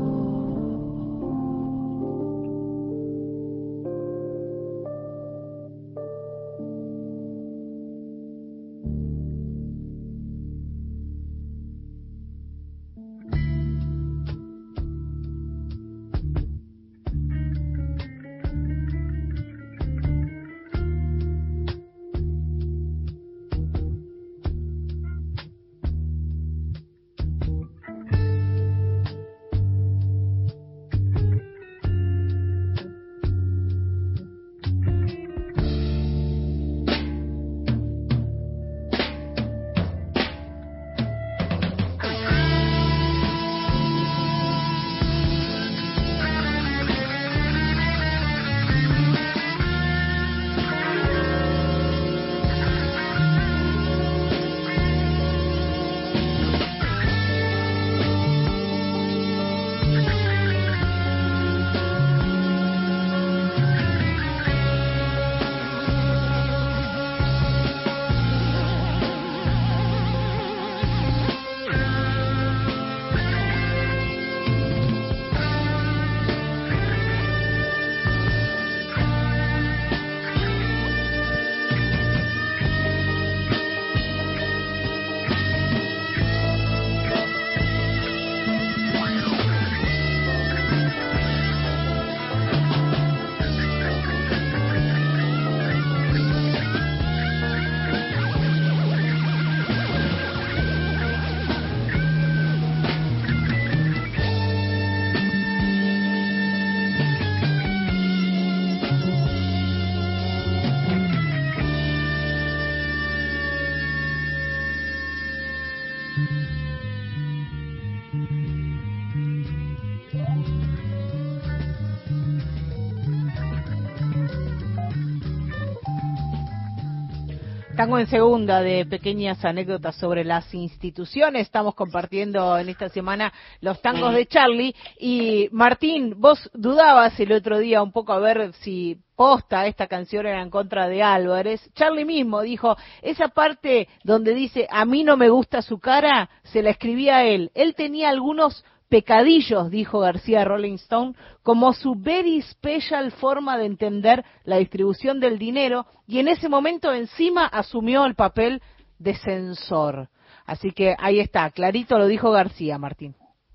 Tango en Segunda, de pequeñas anécdotas sobre las instituciones. Estamos compartiendo en esta semana los tangos de Charlie. Y Martín, vos dudabas el otro día un poco a ver si posta esta canción era en contra de Álvarez. Charlie mismo dijo, esa parte donde dice, a mí no me gusta su cara, se la escribía a él. Él tenía algunos pecadillos, dijo García Rolling Stone, como su very special forma de entender la distribución del dinero, y en ese momento encima asumió el papel de censor. Así que ahí está, clarito lo dijo García, Martín.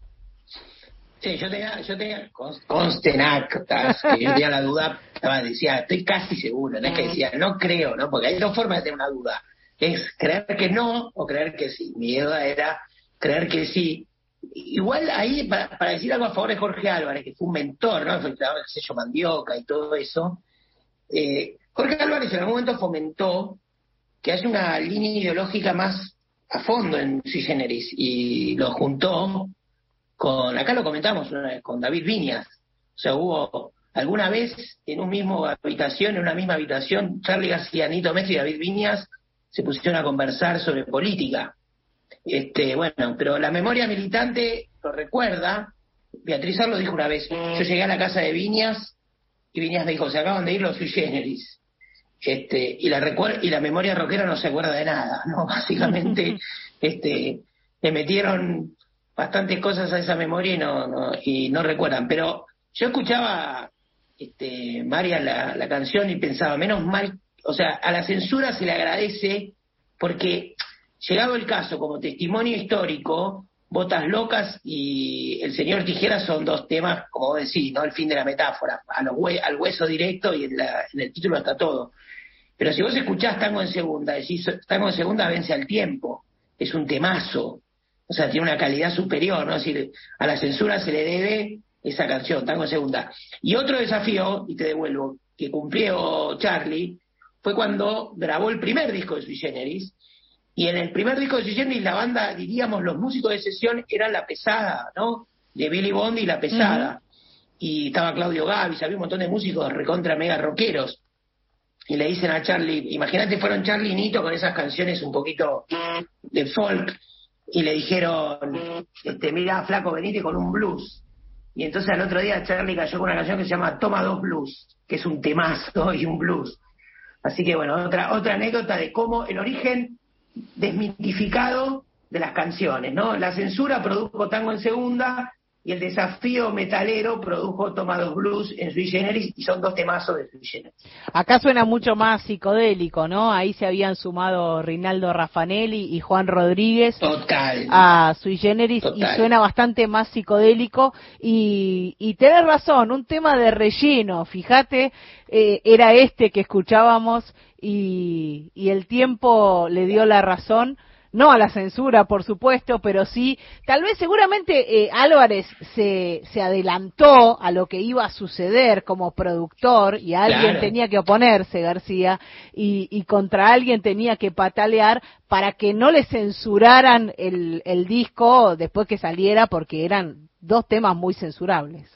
Sí, yo tenía, yo tenía conste en actas, que yo tenía la duda, estaba, decía, estoy casi seguro, no es que decía, no creo, ¿no? Porque hay dos formas de tener una duda, es creer que no o creer que sí. Mi duda era creer que sí. igual ahí, para, para decir algo a favor de Jorge Álvarez, que fue un mentor, ¿no? Fue el creador del sello Mandioca y todo eso. Eh, Jorge Álvarez en algún momento fomentó que haya una línea ideológica más a fondo en Sui Generis, y lo juntó con, acá lo comentamos una vez, con David Viñas. O sea, hubo alguna vez en un mismo habitación, en una misma habitación, Charly García, Nito Mestre y David Viñas se pusieron a conversar sobre política. Este, bueno, pero la memoria militante lo recuerda. Beatriz Arlo dijo una vez, yo llegué a la casa de Viñas y Viñas me dijo, se acaban de ir los Sui Generis. Este, y la recuer- y la memoria rockera no se acuerda de nada, ¿no? Básicamente, este, le metieron bastantes cosas a esa memoria y no, no, y no recuerdan. Pero yo escuchaba, este, María, la, la canción y pensaba, menos mal, o sea, a la censura se le agradece, porque llegado el caso, como testimonio histórico, Botas Locas y El Señor Tijera son dos temas, como vos decís, ¿no? El fin de la metáfora, a los hue- al hueso directo, y en, la, en el título está todo. Pero si vos escuchás Tango en Segunda, decís, Tango en Segunda vence al tiempo, es un temazo, o sea, tiene una calidad superior, ¿no? Es decir, a la censura se le debe esa canción, Tango en Segunda. Y otro desafío, y te devuelvo, que cumplió Charly, fue cuando grabó el primer disco de Sui Generis. Y en el primer disco de Sui Generis la banda, diríamos, los músicos de sesión eran La Pesada, ¿no? De Billy Bond y La Pesada. Uh-huh. Y estaba Claudio Gavis, había un montón de músicos recontra mega rockeros. Y le dicen a Charly, imagínate, fueron Charly y Nito con esas canciones un poquito de folk, y le dijeron, este, mira, flaco, venite con un blues. Y entonces al otro día Charly cayó con una canción que se llama Toma Dos Blues, que es un temazo y un blues. Así que bueno, otra, otra anécdota de cómo el origen desmitificado de las canciones, ¿no? La censura produjo Tango en Segunda y el desafío metalero produjo Toma Dos Blues en Sui Generis, y son dos temazos de Sui Generis. Acá suena mucho más psicodélico, ¿no? Ahí se habían sumado Rinaldo Raffanelli y Juan Rodríguez Total. a Sui Generis. Total. Y suena bastante más psicodélico, y, y tenés razón, un tema de relleno, fíjate, eh, era este que escuchábamos, y, y el tiempo le dio la razón. No a la censura, por supuesto, pero sí, tal vez seguramente eh, Álvarez se, se adelantó a lo que iba a suceder como productor, y alguien claro. tenía que oponerse, García, y, y contra alguien tenía que patalear para que no le censuraran el, el disco después que saliera, porque eran dos temas muy censurables.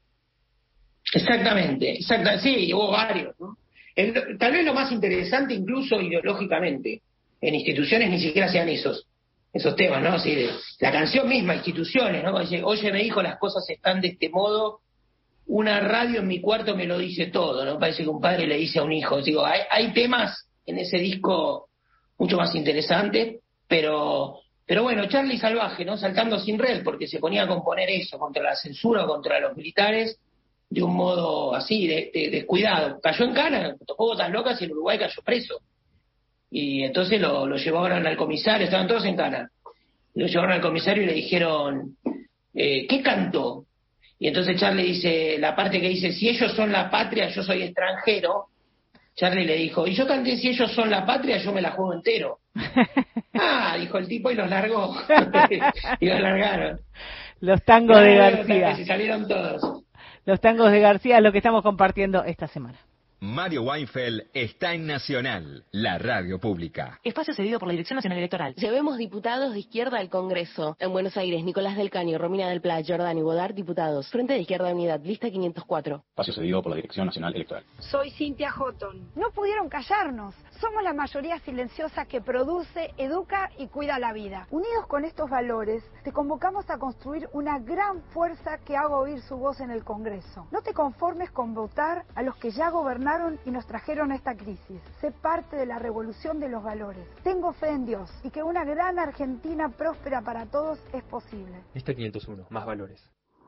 Exactamente, exactamente, sí, hubo varios, ¿no? El, tal vez lo más interesante, incluso ideológicamente, en instituciones ni siquiera sean esos esos temas, ¿no? Así de, la canción misma, instituciones, ¿no? Dice, oye, me dijo, las cosas están de este modo, una radio en mi cuarto me lo dice todo, ¿no? Parece que un padre le dice a un hijo. Digo, hay, hay temas en ese disco mucho más interesantes, pero pero bueno, Charly salvaje, ¿no? Saltando sin red, porque se ponía a componer eso, contra la censura, contra los militares, de un modo así, de, de, descuidado. Cayó en cana, tocó Botas Locas y en Uruguay cayó preso. Y entonces lo, lo llevaron al comisario, estaban todos en cana. Lo llevaron al comisario y le dijeron, eh, ¿qué cantó? Y entonces Charly dice, la parte que dice, si ellos son la patria, yo soy extranjero. Charly le dijo, y yo canté, si ellos son la patria, yo me la juego entero. Ah, dijo el tipo, y los largó. Y los largaron. Los tangos de García. Se salieron todos. Los tangos de García es lo que estamos compartiendo esta semana. Mario Weinfeld está en Nacional, la radio pública. Espacio cedido por la Dirección Nacional Electoral. Llevemos diputados de izquierda al Congreso. En Buenos Aires, Nicolás del Caño, Romina del Pla, Jordani, Bodar, diputados. Frente de Izquierda Unidad, lista quinientos cuatro. Espacio cedido por la Dirección Nacional Electoral. Soy Cintia Houghton. No pudieron callarnos. Somos la mayoría silenciosa que produce, educa y cuida la vida. Unidos con estos valores, te convocamos a construir una gran fuerza que haga oír su voz en el Congreso. No te conformes con votar a los que ya gobernaron y nos trajeron a esta crisis. Sé parte de la revolución de los valores. Tengo fe en Dios y que una gran Argentina próspera para todos es posible. Lista quinientos uno, más valores.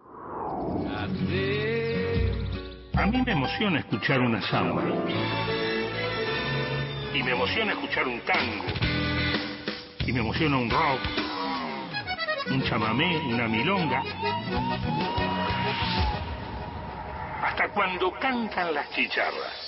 A mí me emociona escuchar una samba. Y me emociona escuchar un tango. Y me emociona un rock. Un chamamé, una milonga. Hasta cuando cantan las chicharras.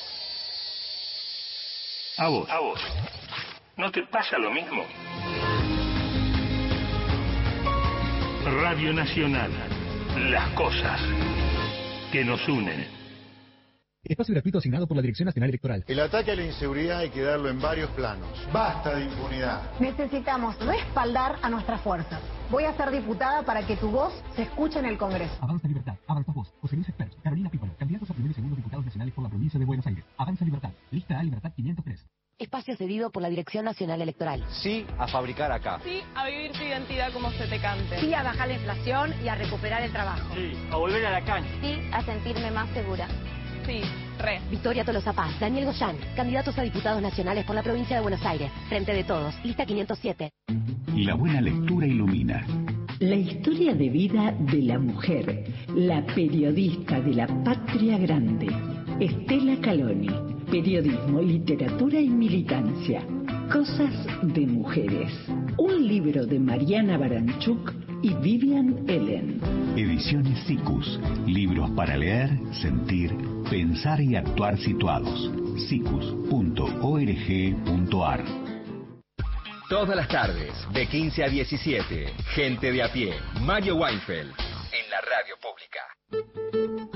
A vos, a vos, ¿no te pasa lo mismo? Radio Nacional. Las cosas que nos unen. Espacio gratuito asignado por la Dirección Nacional Electoral. El ataque a la inseguridad hay que darlo en varios planos. Basta de impunidad. Necesitamos respaldar a nuestras fuerzas. Voy a ser diputada para que tu voz se escuche en el Congreso. Avanza Libertad, Avanza Voz, José Luis Experto, Carolina Pípolo, candidatos a primer y segundo diputados nacionales por la provincia de Buenos Aires. Avanza Libertad, lista A Libertad quinientos tres. Espacio cedido por la Dirección Nacional Electoral. Sí a fabricar acá. Sí a vivir tu identidad como se te cante. Sí a bajar la inflación y a recuperar el trabajo. Sí a volver a la cancha. Sí a sentirme más segura. Sí, re. Victoria Tolosa Paz, Daniel Goyán, candidatos a diputados nacionales por la provincia de Buenos Aires. Frente de Todos, lista quinientos siete. La buena lectura ilumina. La historia de vida de la mujer, la periodista de la Patria Grande, Estela Caloni. Periodismo, literatura y militancia. Cosas de mujeres. Un libro de Mariana Baranchuk y Vivian Ellen. Ediciones Cicus. Libros para leer, sentir, pensar y actuar situados. cicus punto org punto ar. Todas las tardes, de quince a diecisiete, Gente de a pie, Mario Weinfeld, en la radio pública.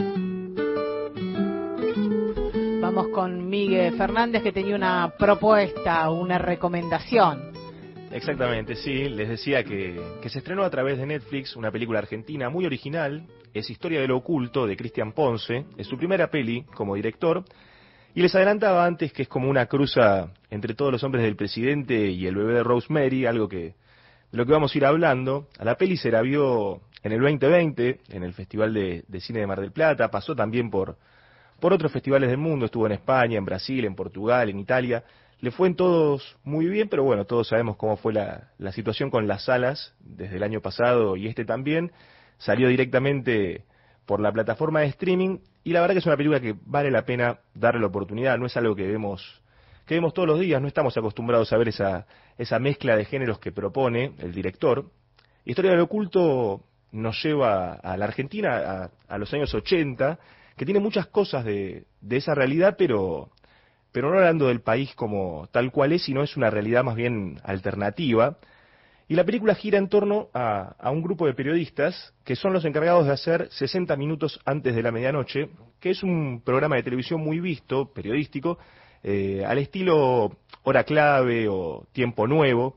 Vamos con Miguel Fernández, que tenía una propuesta, una recomendación. Exactamente, sí. Les decía que, que se estrenó a través de Netflix una película argentina muy original. Es Historia de lo Oculto, de Cristian Ponce. Es su primera peli como director. Y les adelantaba antes que es como una cruza entre Todos los hombres del presidente y El bebé de Rosemary, algo que de lo que vamos a ir hablando. A la peli se la vio en el veinte veinte, en el Festival de, de Cine de Mar del Plata. Pasó también por... por otros festivales del mundo, estuvo en España, en Brasil, en Portugal, en Italia. Le fue en todos muy bien, pero bueno, todos sabemos cómo fue la, la situación con las salas desde el año pasado y este también. Salió directamente por la plataforma de streaming y la verdad que es una película que vale la pena darle la oportunidad. No es algo que vemos, que vemos todos los días, no estamos acostumbrados a ver esa, esa mezcla de géneros que propone el director. Historia del Oculto nos lleva a la Argentina, a, a los años ochenta, que tiene muchas cosas de, de esa realidad, pero, pero no hablando del país como tal cual es, sino es una realidad más bien alternativa. Y la película gira en torno a, a un grupo de periodistas que son los encargados de hacer sesenta minutos antes de la medianoche, que es un programa de televisión muy visto, periodístico, eh, al estilo Hora Clave o Tiempo Nuevo.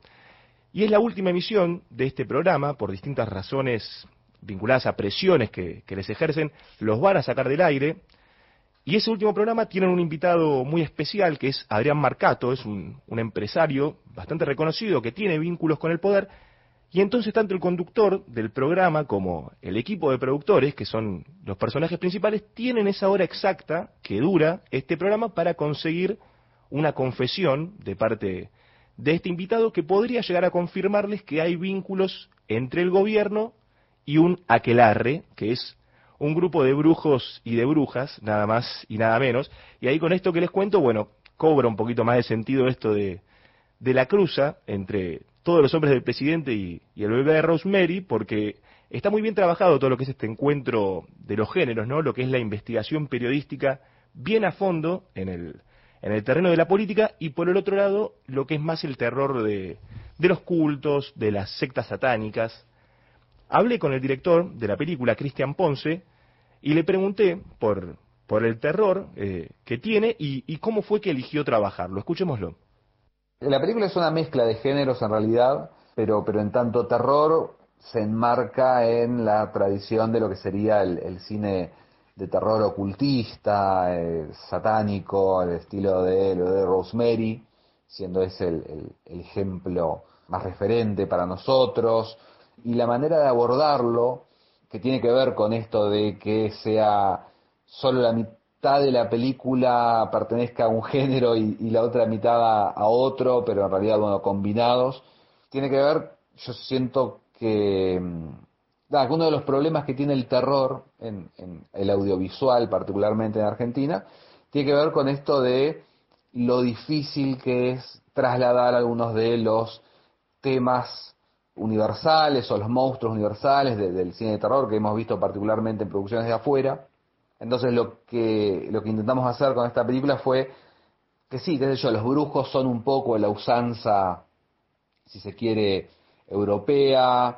Y es la última emisión de este programa, por distintas razones vinculadas a presiones que, que les ejercen, los van a sacar del aire. Y ese último programa tienen un invitado muy especial, que es Adrián Marcato, es un, un empresario bastante reconocido, que tiene vínculos con el poder, y entonces tanto el conductor del programa como el equipo de productores, que son los personajes principales, tienen esa hora exacta que dura este programa para conseguir una confesión de parte de este invitado que podría llegar a confirmarles que hay vínculos entre el gobierno y un aquelarre, que es un grupo de brujos y de brujas, nada más y nada menos. Y ahí con esto que les cuento, bueno, cobra un poquito más de sentido esto de, de la cruza entre Todos los hombres del presidente y, y El bebé de Rosemary, porque está muy bien trabajado todo lo que es este encuentro de los géneros, ¿no? Lo que es la investigación periodística bien a fondo en el, en el terreno de la política, y por el otro lado, lo que es más el terror de, de los cultos, de las sectas satánicas. Hablé con el director de la película, Cristian Ponce, y le pregunté por, por el terror eh, que tiene y, y cómo fue que eligió trabajarlo. Escuchémoslo. La película es una mezcla de géneros en realidad, pero, pero en tanto terror se enmarca en la tradición de lo que sería el, el cine de terror ocultista, eh, satánico, al estilo de lo de Rosemary, siendo ese el, el, el ejemplo más referente para nosotros. Y la manera de abordarlo, que tiene que ver con esto de que sea solo la mitad de la película pertenezca a un género y, y la otra mitad a, a otro, pero en realidad, bueno, combinados, tiene que ver, yo siento que ah, uno de los problemas que tiene el terror en, en el audiovisual, particularmente en Argentina, tiene que ver con esto de lo difícil que es trasladar algunos de los temas universales o los monstruos universales de, del cine de terror que hemos visto particularmente en producciones de afuera. Entonces lo que lo que intentamos hacer con esta película fue que sí, qué sé yo, los brujos son un poco la usanza, si se quiere, europea,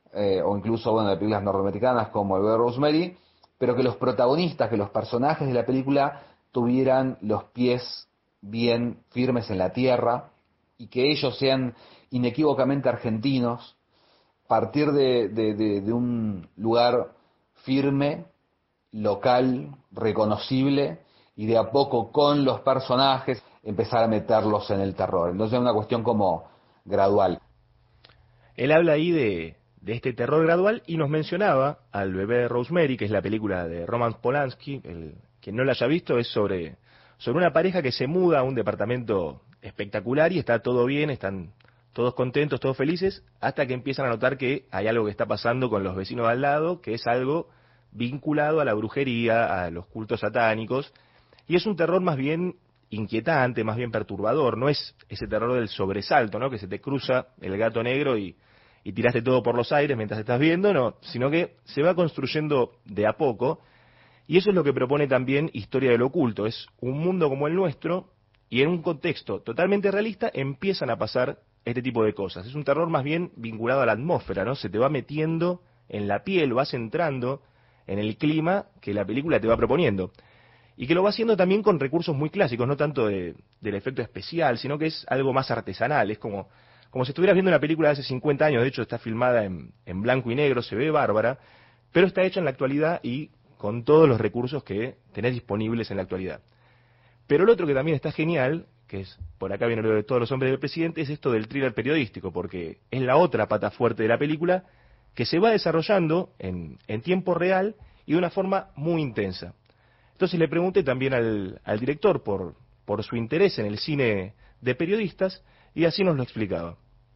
eh, o incluso, bueno, de películas norteamericanas como El bebé de Rosemary, pero que los protagonistas, que los personajes de la película tuvieran los pies bien firmes en la tierra y que ellos sean inequívocamente argentinos, partir de, de, de, de un lugar firme, local, reconocible, y de a poco con los personajes empezar a meterlos en el terror. Entonces es una cuestión como gradual. Él habla ahí de, de este terror gradual y nos mencionaba al bebé de Rosemary, que es la película de Roman Polanski. El, quien no la haya visto, es sobre, sobre una pareja que se muda a un departamento espectacular y está todo bien, están todos contentos, todos felices, hasta que empiezan a notar que hay algo que está pasando con los vecinos de al lado, que es algo vinculado a la brujería, a los cultos satánicos, y es un terror más bien inquietante, más bien perturbador, no es ese terror del sobresalto, ¿no? Que se te cruza el gato negro y, y tiraste todo por los aires mientras estás viendo, no, sino que se va construyendo de a poco, y eso es lo que propone también Historia del Oculto, es un mundo como el nuestro, y en un contexto totalmente realista empiezan a pasar este tipo de cosas. Es un terror más bien vinculado a la atmósfera, ¿no? Se te va metiendo en la piel, vas entrando en el clima que la película te va proponiendo. Y que lo va haciendo también con recursos muy clásicos, no tanto de, del efecto especial, sino que es algo más artesanal. Es como, como si estuvieras viendo una película de hace cincuenta años, de hecho está filmada en, en blanco y negro, se ve bárbara, pero está hecha en la actualidad y con todos los recursos que tenés disponibles en la actualidad. Pero lo otro que también está genial, que es, por acá viene lo de Todos los hombres del presidente, es esto del thriller periodístico, porque es la otra pata fuerte de la película, que se va desarrollando en, en tiempo real y de una forma muy intensa. Entonces le pregunté también al, al director por, por su interés en el cine de periodistas, y así nos lo explicaba.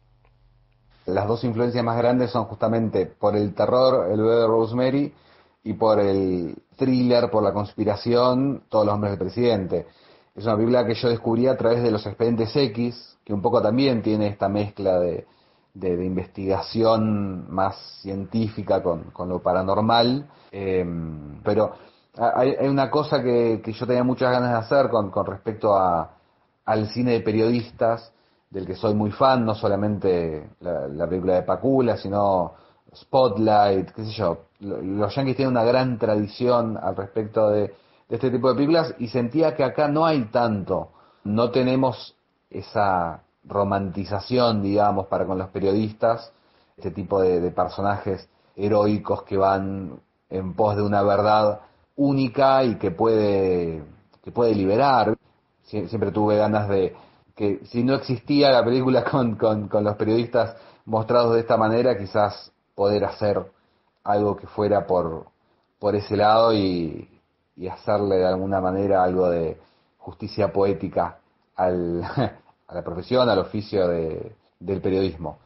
Las dos influencias más grandes son justamente por el terror, El bebé de Rosemary, y por el thriller, por la conspiración, Todos los hombres del presidente. Es una película que yo descubrí a través de Los Expedientes X, que un poco también tiene esta mezcla de, de, de investigación más científica con, con lo paranormal. Eh, pero hay, hay una cosa que, que yo tenía muchas ganas de hacer con, con respecto a, al cine de periodistas, del que soy muy fan, no solamente la, la película de Pakula, sino Spotlight, qué sé yo. Los yankees tienen una gran tradición al respecto de, de este tipo de películas, y sentía que acá no hay tanto, no tenemos esa romantización, digamos, para con los periodistas, este tipo de, de personajes heroicos que van en pos de una verdad única y que puede, que puede liberar. Sie- siempre tuve ganas de que, si no existía la película con, con, con los periodistas mostrados de esta manera, quizás poder hacer algo que fuera por, por ese lado y, y hacerle de alguna manera algo de justicia poética al, a la profesión, al oficio de, del periodismo.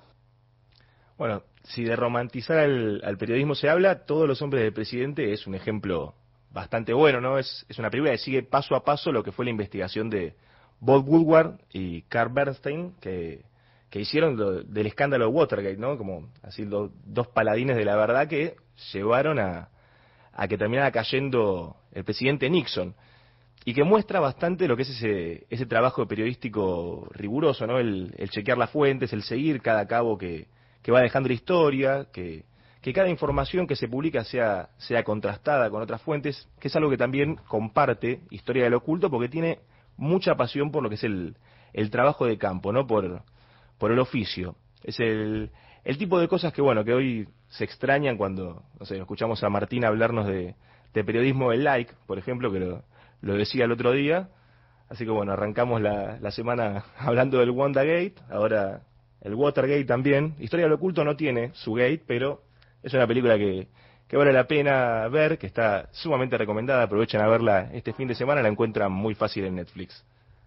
Bueno, si de romantizar al, al periodismo se habla, Todos los hombres del presidente es un ejemplo bastante bueno, ¿no? Es, es una película que sigue paso a paso lo que fue la investigación de Bob Woodward y Carl Bernstein, que, que hicieron lo, del escándalo de Watergate, ¿no? Como así lo, dos paladines de la verdad que llevaron a, a que terminara cayendo el presidente Nixon, y que muestra bastante lo que es ese, ese trabajo periodístico riguroso, ¿no? El, el chequear las fuentes, el seguir cada cabo que, que va dejando la historia, que, que cada información que se publica sea, sea contrastada con otras fuentes, que es algo que también comparte Historia del Oculto, porque tiene mucha pasión por lo que es el, el trabajo de campo, ¿no? Por, por el oficio. Es el, el tipo de cosas que, bueno, que hoy se extrañan cuando, no sé, escuchamos a Martín hablarnos de, de periodismo de like, por ejemplo, que lo, lo decía el otro día. Así que, bueno, arrancamos la, la semana hablando del WandaGate, ahora el Watergate también. Historia del Oculto no tiene su gate, pero es una película que, que vale la pena ver, que está sumamente recomendada. Aprovechen a verla este fin de semana, la encuentran muy fácil en Netflix.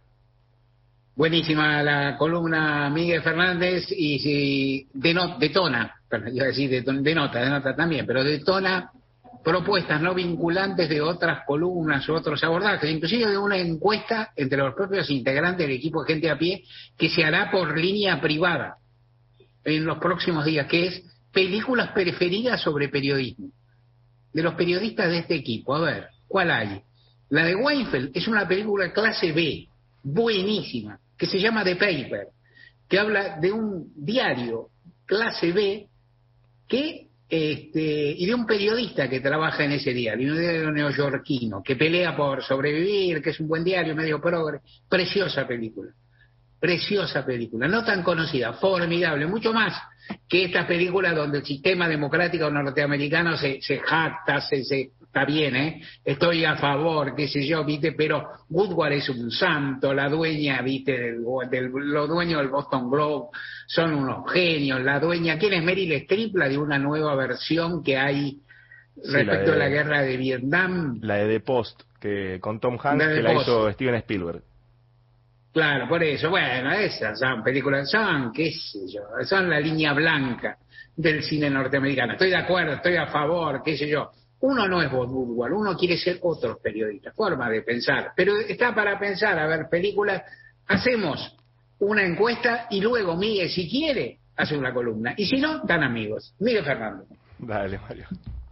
Buenísima la columna, Miguel Fernández, y si denota, detona, perdón, iba a decir detona, denota, denota también, pero detona propuestas no vinculantes de otras columnas u otros abordajes, inclusive de una encuesta entre los propios integrantes del equipo de Gente a Pie que se hará por línea privada en los próximos días, que es películas preferidas sobre periodismo de los periodistas de este equipo. A ver, ¿cuál hay? La de Weinfeld es una película clase B, buenísima, que se llama The Paper, que habla de un diario clase B que este, y de un periodista que trabaja en ese diario, un diario neoyorquino, que pelea por sobrevivir, que es un buen diario, medio progre. Preciosa película, preciosa película, no tan conocida, formidable, mucho más que estas películas donde el sistema democrático norteamericano se, se jacta, se, se está bien, ¿eh? Estoy a favor, qué sé yo, viste, pero Woodward es un santo, la dueña, viste, del, del, los dueños del Boston Globe son unos genios, la dueña, ¿quién es Meryl Streep? La de una nueva versión que hay Sí, respecto la de, a la guerra de Vietnam. La de The Post, que con Tom Hanks, La que la hizo Steven Spielberg. Claro, por eso, bueno, esas son películas, son, qué sé yo, son la línea blanca del cine norteamericano. Estoy de acuerdo, estoy a favor, qué sé yo. Uno no es Bob Woodward, uno quiere ser otros periodistas, forma de pensar. Pero está para pensar, a ver, películas, hacemos una encuesta y luego Miguel, si quiere, hace una columna. Y si no, dan amigos. Miguel Fernández. Dale, Mario.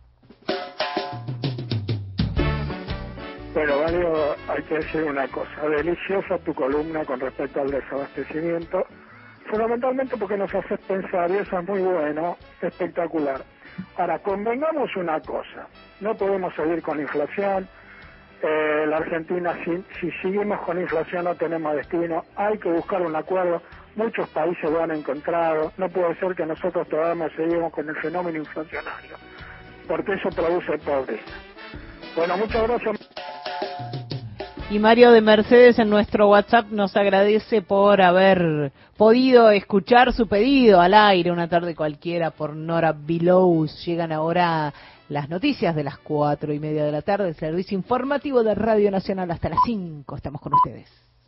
Bueno, Mario, hay que decir una cosa. Deliciosa tu columna con respecto al desabastecimiento, fundamentalmente porque nos haces pensar, y eso es muy bueno, espectacular. Ahora, convengamos una cosa, no podemos seguir con inflación, eh, la Argentina, si, si seguimos con inflación no tenemos destino, hay que buscar un acuerdo, muchos países lo han encontrado, no puede ser que nosotros todavía seguimos con el fenómeno inflacionario, porque eso produce pobreza. Bueno, muchas gracias. Y Mario de Mercedes en nuestro WhatsApp nos agradece por haber podido escuchar su pedido al aire una tarde cualquiera por Nora Bilous. Llegan ahora las noticias de las cuatro y media de la tarde, servicio informativo de Radio Nacional hasta las cinco. Estamos con ustedes.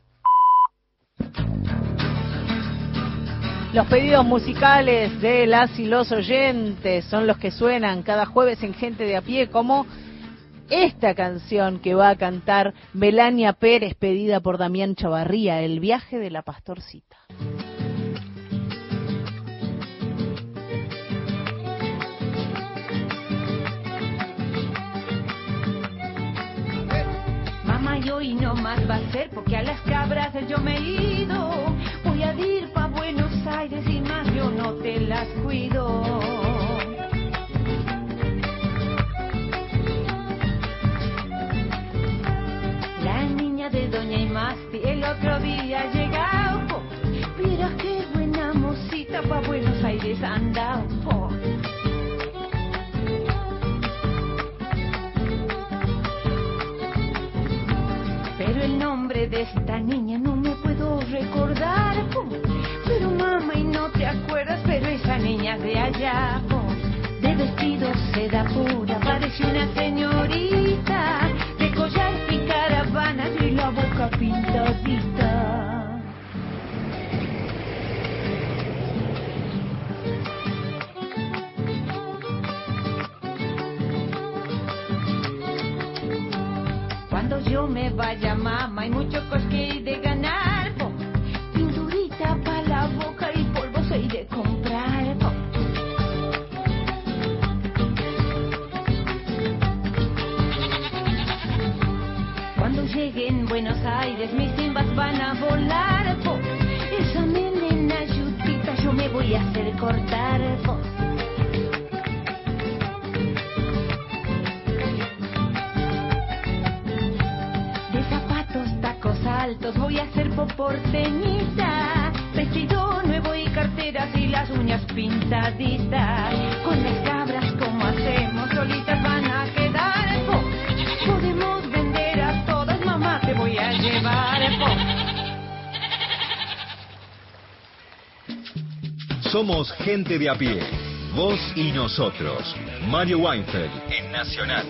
Los pedidos musicales de las y los oyentes son los que suenan cada jueves en Gente de a Pie, como esta canción que va a cantar Melania Pérez, pedida por Damián Chavarría, El viaje de la pastorcita. Mamá, y hoy no más va a ser porque a las cabras yo me he ido. Voy a ir pa' Buenos Aires y más yo no te las cuido. La niña de Doña Imasti el otro día ha llegado. Mira qué buena mocita pa' Buenos Aires anda. Oh. Pero el nombre de esta niña no me puedo recordar. Oh. Pero mamá, y no te acuerdas, pero esa niña es de allá. Oh. De vestido seda pura, parece una señorita. De collar y caravanas y la boca pintadita. Cuando yo me vaya, mamá, hay mucho cosque de ganar. Po. Pinturita pa' la boca y polvo se iré a comprar. Po. Cuando llegue en Buenos Aires mis simbas van a volar, po. Esa melena yutita yo me voy a hacer cortar, po. De zapatos, tacos altos voy a hacer poporteñita. Vestido nuevo y carteras y las uñas pintaditas. Con las cabras como hacemos, solitas van a quedar, po. Podemos vender a todas, mamá, te voy a llevar, po. Somos Gente de a Pie, vos y nosotros. Mario Weinfeld en Nacional.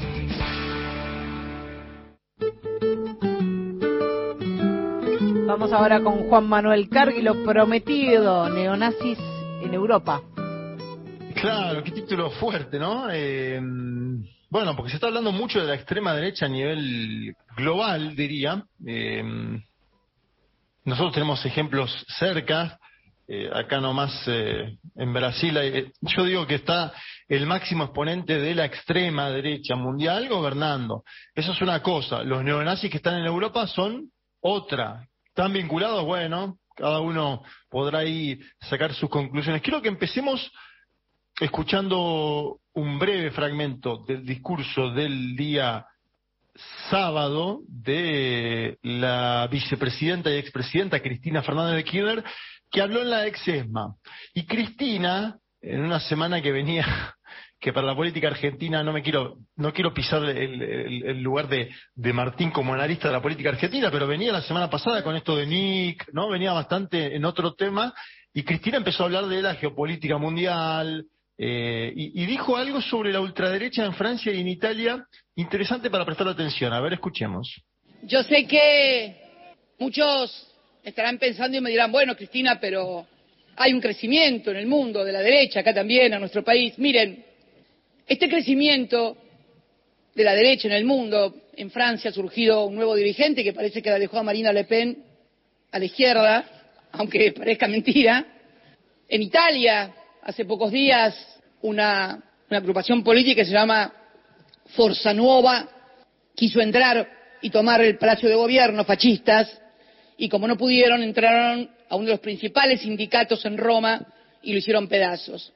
Vamos ahora con Juan Manuel Cargui, lo prometido, neonazis en Europa. Claro, qué título fuerte, ¿no? Eh, bueno, porque se está hablando mucho de la extrema derecha a nivel global, diría. Eh, nosotros tenemos ejemplos cerca. Eh, acá nomás eh, en Brasil, eh, yo digo que está el máximo exponente de la extrema derecha mundial gobernando. Eso es una cosa. Los neonazis que están en Europa son otra. Están vinculados, bueno, cada uno podrá ahí sacar sus conclusiones. Quiero que empecemos escuchando un breve fragmento del discurso del día sábado de la vicepresidenta y expresidenta Cristina Fernández de Kirchner, que habló en la ex-ESMA. Y Cristina, en una semana que venía, que para la política argentina no me quiero, no quiero pisar el, el, el lugar de, de Martín como analista de la política argentina, pero venía la semana pasada con esto de Nick, ¿no? Venía bastante en otro tema, y Cristina empezó a hablar de la geopolítica mundial, eh, y, y dijo algo sobre la ultraderecha en Francia y en Italia, interesante para prestar atención. A ver, escuchemos. Yo sé que muchos estarán pensando y me dirán, bueno, Cristina, pero hay un crecimiento en el mundo de la derecha, acá también, en nuestro país. Miren, este crecimiento de la derecha en el mundo, en Francia ha surgido un nuevo dirigente que parece que la dejó a Marine Le Pen a la izquierda, aunque parezca mentira. En Italia, hace pocos días, una, una agrupación política que se llama Forza Nuova quiso entrar y tomar el Palacio de Gobierno, fascistas, y como no pudieron, entraron a uno de los principales sindicatos en Roma y lo hicieron pedazos.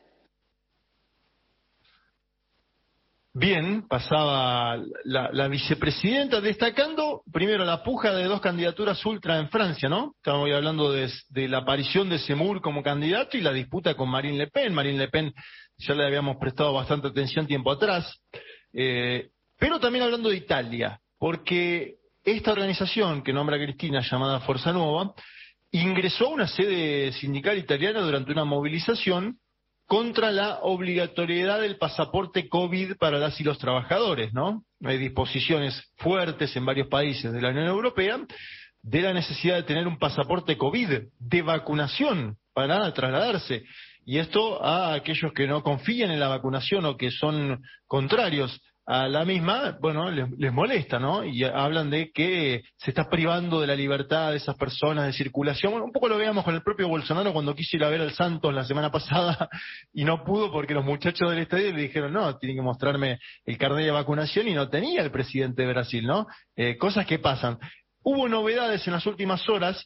Bien, pasaba la, la vicepresidenta destacando primero la puja de dos candidaturas ultra en Francia, ¿no? Estamos hablando de, de la aparición de Zemmour como candidato y la disputa con Marine Le Pen. Marine Le Pen ya le habíamos prestado bastante atención tiempo atrás. Eh, pero también hablando de Italia, porque esta organización que nombra Cristina, llamada Forza Nuova, ingresó a una sede sindical italiana durante una movilización contra la obligatoriedad del pasaporte COVID para las y los trabajadores, ¿no? Hay disposiciones fuertes en varios países de la Unión Europea de la necesidad de tener un pasaporte COVID de vacunación para trasladarse. Y esto a aquellos que no confían en la vacunación o que son contrarios a la misma, bueno, les, les molesta, ¿no? Y hablan de que se está privando de la libertad de esas personas de circulación. Bueno, un poco lo veíamos con el propio Bolsonaro cuando quiso ir a ver al Santos la semana pasada y no pudo porque los muchachos del estadio le dijeron, no, tienen que mostrarme el carnet de vacunación, y no tenía el presidente de Brasil, ¿no? Eh, cosas que pasan. Hubo novedades en las últimas horas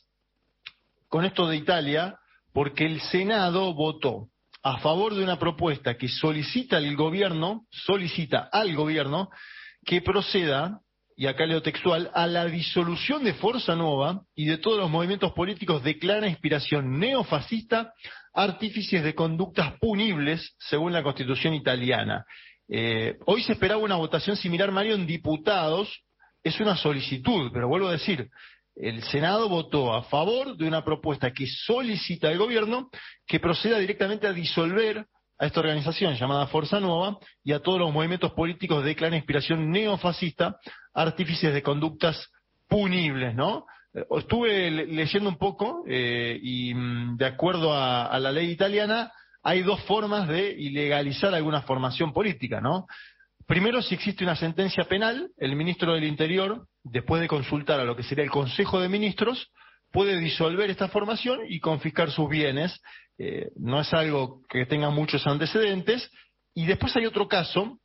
con esto de Italia, porque el Senado votó a favor de una propuesta que solicita al gobierno, solicita al gobierno que proceda, y acá leo textual, a la disolución de Forza Nuova y de todos los movimientos políticos de clara inspiración neofascista, artífices de conductas punibles según la Constitución italiana. Eh, hoy se esperaba una votación similar, Mario, en diputados. Es una solicitud, pero vuelvo a decir, el Senado votó a favor de una propuesta que solicita al gobierno que proceda directamente a disolver a esta organización llamada Forza Nuova y a todos los movimientos políticos de clara inspiración neofascista, artífices de conductas punibles, ¿no? Estuve leyendo un poco eh, y de acuerdo a, a la ley italiana hay dos formas de ilegalizar alguna formación política, ¿no? Primero, si existe una sentencia penal, el ministro del Interior, después de consultar a lo que sería el Consejo de Ministros, puede disolver esta formación y confiscar sus bienes. Eh, no es algo que tenga muchos antecedentes. Y después hay otro caso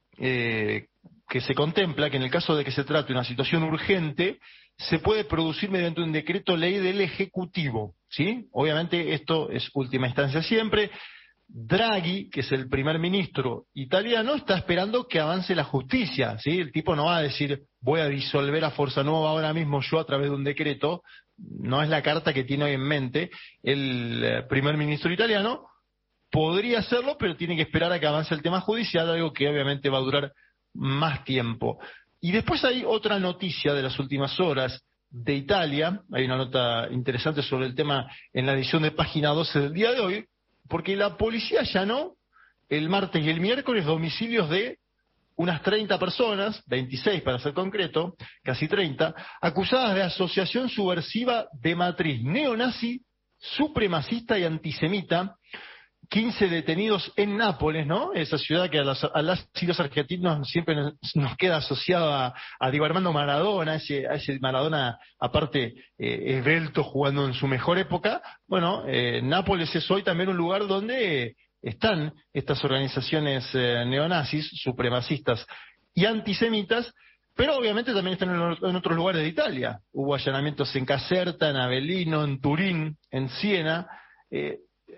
eh, que se contempla, que en el caso de que se trate de una situación urgente, se puede producir mediante un decreto ley del Ejecutivo, ¿sí? Obviamente esto es última instancia siempre. Draghi, que es el primer ministro italiano, está esperando que avance la justicia, ¿sí? El tipo no va a decir, voy a disolver a Forza Nuova ahora mismo yo a través de un decreto. No es la carta que tiene hoy en mente el eh, primer ministro italiano. Podría hacerlo, pero tiene que esperar a que avance el tema judicial, algo que obviamente va a durar más tiempo. Y después hay otra noticia de las últimas horas de Italia. Hay una nota interesante sobre el tema en la edición de Página doce del día de hoy, porque la policía allanó el martes y el miércoles domicilios de unas treinta personas, veintiséis para ser concreto, casi treinta, acusadas de asociación subversiva de matriz neonazi, supremacista y antisemita. quince detenidos en Nápoles, ¿no? Esa ciudad que a, las, a las y los argentinos siempre nos, nos queda asociada a, a Diego Armando Maradona, ese, a ese Maradona aparte eh, esbelto jugando en su mejor época. Bueno, eh, Nápoles es hoy también un lugar donde están estas organizaciones eh, neonazis, supremacistas y antisemitas, pero obviamente también están en, en otros lugares de Italia. Hubo allanamientos en Caserta, en Avellino, en Turín, en Siena. Eh,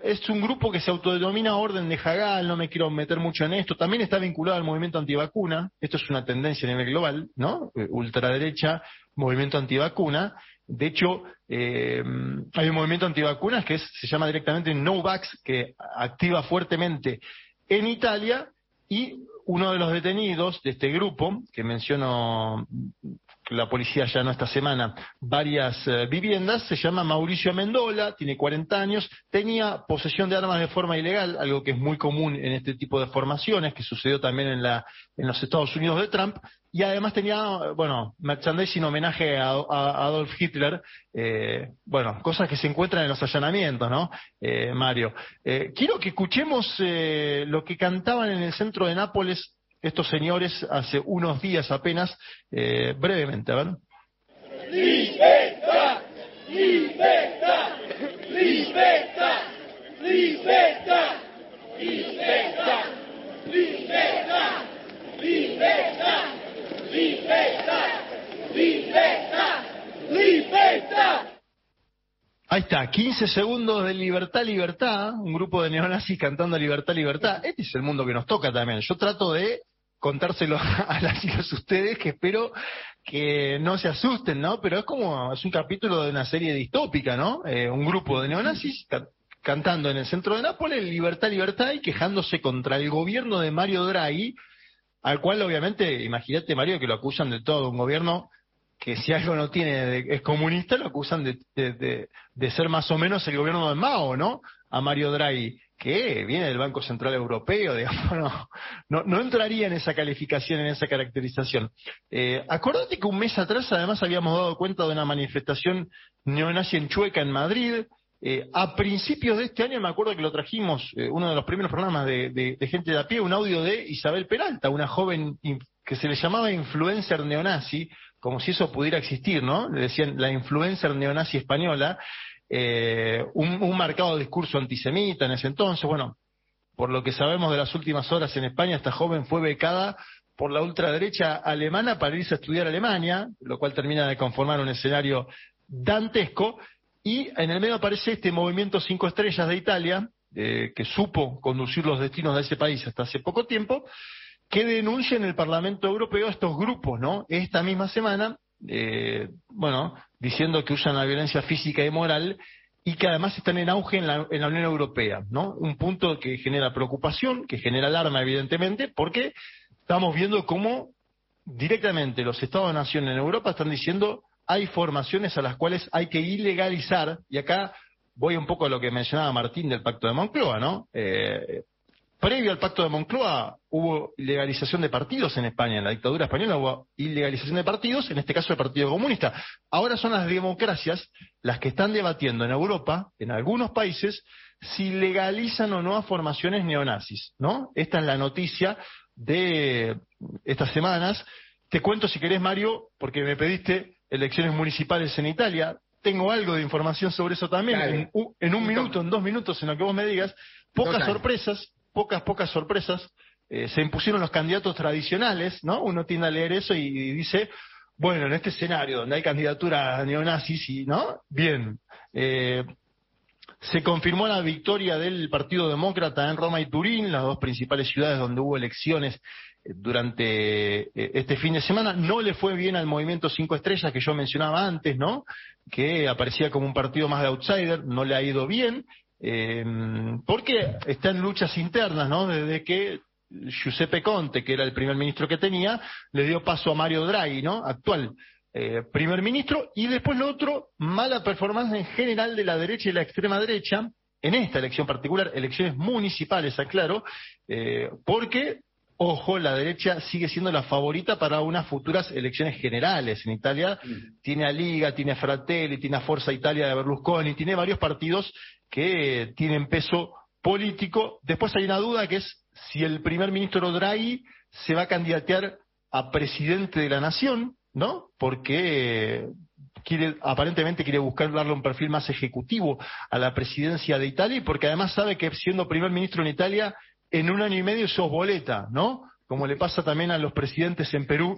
es un grupo que se autodenomina Orden de Hagall, no me quiero meter mucho en esto, también está vinculado al movimiento antivacuna, esto es una tendencia a nivel global, ¿no? Ultraderecha, movimiento antivacuna. De hecho, eh, hay un movimiento antivacunas que es, se llama directamente No-Vax, que activa fuertemente en Italia, y uno de los detenidos de este grupo, que menciono, la policía ya no esta semana, varias eh, viviendas, se llama Mauricio Amendola, tiene cuarenta años, tenía posesión de armas de forma ilegal, algo que es muy común en este tipo de formaciones, que sucedió también en, la, en los Estados Unidos de Trump, y además tenía, bueno, merchandising homenaje a, a Adolf Hitler, eh, bueno, cosas que se encuentran en los allanamientos, ¿no? Eh, Mario. Eh, quiero que escuchemos eh, lo que cantaban en el centro de Nápoles estos señores hace unos días apenas, eh, brevemente, a ver. Libertad, libertad, libertad, libertad, libertad, libertad, libertad, libertad, libertad, libertad. Ahí está, quince segundos de Libertad, Libertad, un grupo de neonazis cantando Libertad, Libertad. Este es el mundo que nos toca también. Yo trato de contárselo a las y los ustedes, que espero que no se asusten, ¿no? Pero es como, es un capítulo de una serie distópica, ¿no? Eh, un grupo de neonazis ca cantando en el centro de Nápoles, Libertad, Libertad, y quejándose contra el gobierno de Mario Draghi, al cual obviamente, imagínate, Mario, que lo acusan de todo, un gobierno que si algo no tiene, de, es comunista, lo acusan de, de, de, de ser más o menos el gobierno de Mao, ¿no? A Mario Draghi, que viene del Banco Central Europeo, digamos, no, no, no entraría en esa calificación, en esa caracterización. Eh, acordate que un mes atrás además habíamos dado cuenta de una manifestación neonazi en Chueca, en Madrid. Eh, a principios de este año me acuerdo que lo trajimos, eh, uno de los primeros programas de, de, de Gente de a Pie, un audio de Isabel Peralta, una joven que se le llamaba influencer neonazi, como si eso pudiera existir, ¿no? Le decían la influencer neonazi española, eh, un, un marcado discurso antisemita en ese entonces. Bueno, por lo que sabemos de las últimas horas en España, esta joven fue becada por la ultraderecha alemana para irse a estudiar a Alemania, lo cual termina de conformar un escenario dantesco, y en el medio aparece este movimiento Cinco Estrellas de Italia, eh, que supo conducir los destinos de ese país hasta hace poco tiempo, que denuncia en el Parlamento Europeo a estos grupos, ¿no? Esta misma semana, eh, bueno, diciendo que usan la violencia física y moral, y que además están en auge en la, en la Unión Europea, ¿no? Un punto que genera preocupación, que genera alarma, evidentemente, porque estamos viendo cómo directamente los Estados-nación en Europa están diciendo hay formaciones a las cuales hay que ilegalizar, y acá voy un poco a lo que mencionaba Martín del Pacto de Moncloa, ¿no? Eh, Previo al Pacto de Moncloa hubo ilegalización de partidos en España, en la dictadura española hubo ilegalización de partidos, en este caso el Partido Comunista. Ahora son las democracias las que están debatiendo en Europa, en algunos países, si legalizan o no a formaciones neonazis, ¿no? Esta es la noticia de estas semanas. Te cuento si querés, Mario, porque me pediste elecciones municipales en Italia. Tengo algo de información sobre eso también, claro. en, en un minuto, en dos minutos, en lo que vos me digas. Pocas Total. sorpresas. Pocas, pocas sorpresas, eh, se impusieron los candidatos tradicionales, ¿no? Uno tiende a leer eso y, y dice, bueno, en este escenario donde hay candidaturas neonazis, y, ¿no? Bien, eh, se confirmó la victoria del Partido Demócrata en Roma y Turín, las dos principales ciudades donde hubo elecciones eh, durante eh, este fin de semana. No le fue bien al movimiento Cinco Estrellas que yo mencionaba antes, ¿no? Que aparecía como un partido más de outsider, no le ha ido bien. Eh, porque está en luchas internas, ¿no? Desde que Giuseppe Conte, que era el primer ministro que tenía, le dio paso a Mario Draghi, ¿no? Actual eh, primer ministro, y después lo otro, mala performance en general de la derecha y la extrema derecha, en esta elección particular, elecciones municipales, aclaro, eh, porque, ojo, la derecha sigue siendo la favorita para unas futuras elecciones generales. En Italia mm. tiene a Liga, tiene a Fratelli, tiene a Forza Italia de Berlusconi, tiene varios partidos que tienen peso político. Después hay una duda que es si el primer ministro Draghi se va a candidatear a presidente de la nación, ¿no? Porque quiere, aparentemente quiere buscar darle un perfil más ejecutivo a la presidencia de Italia, y porque además sabe que siendo primer ministro en Italia, en un año y medio sos boleta, ¿no? Como le pasa también a los presidentes en Perú,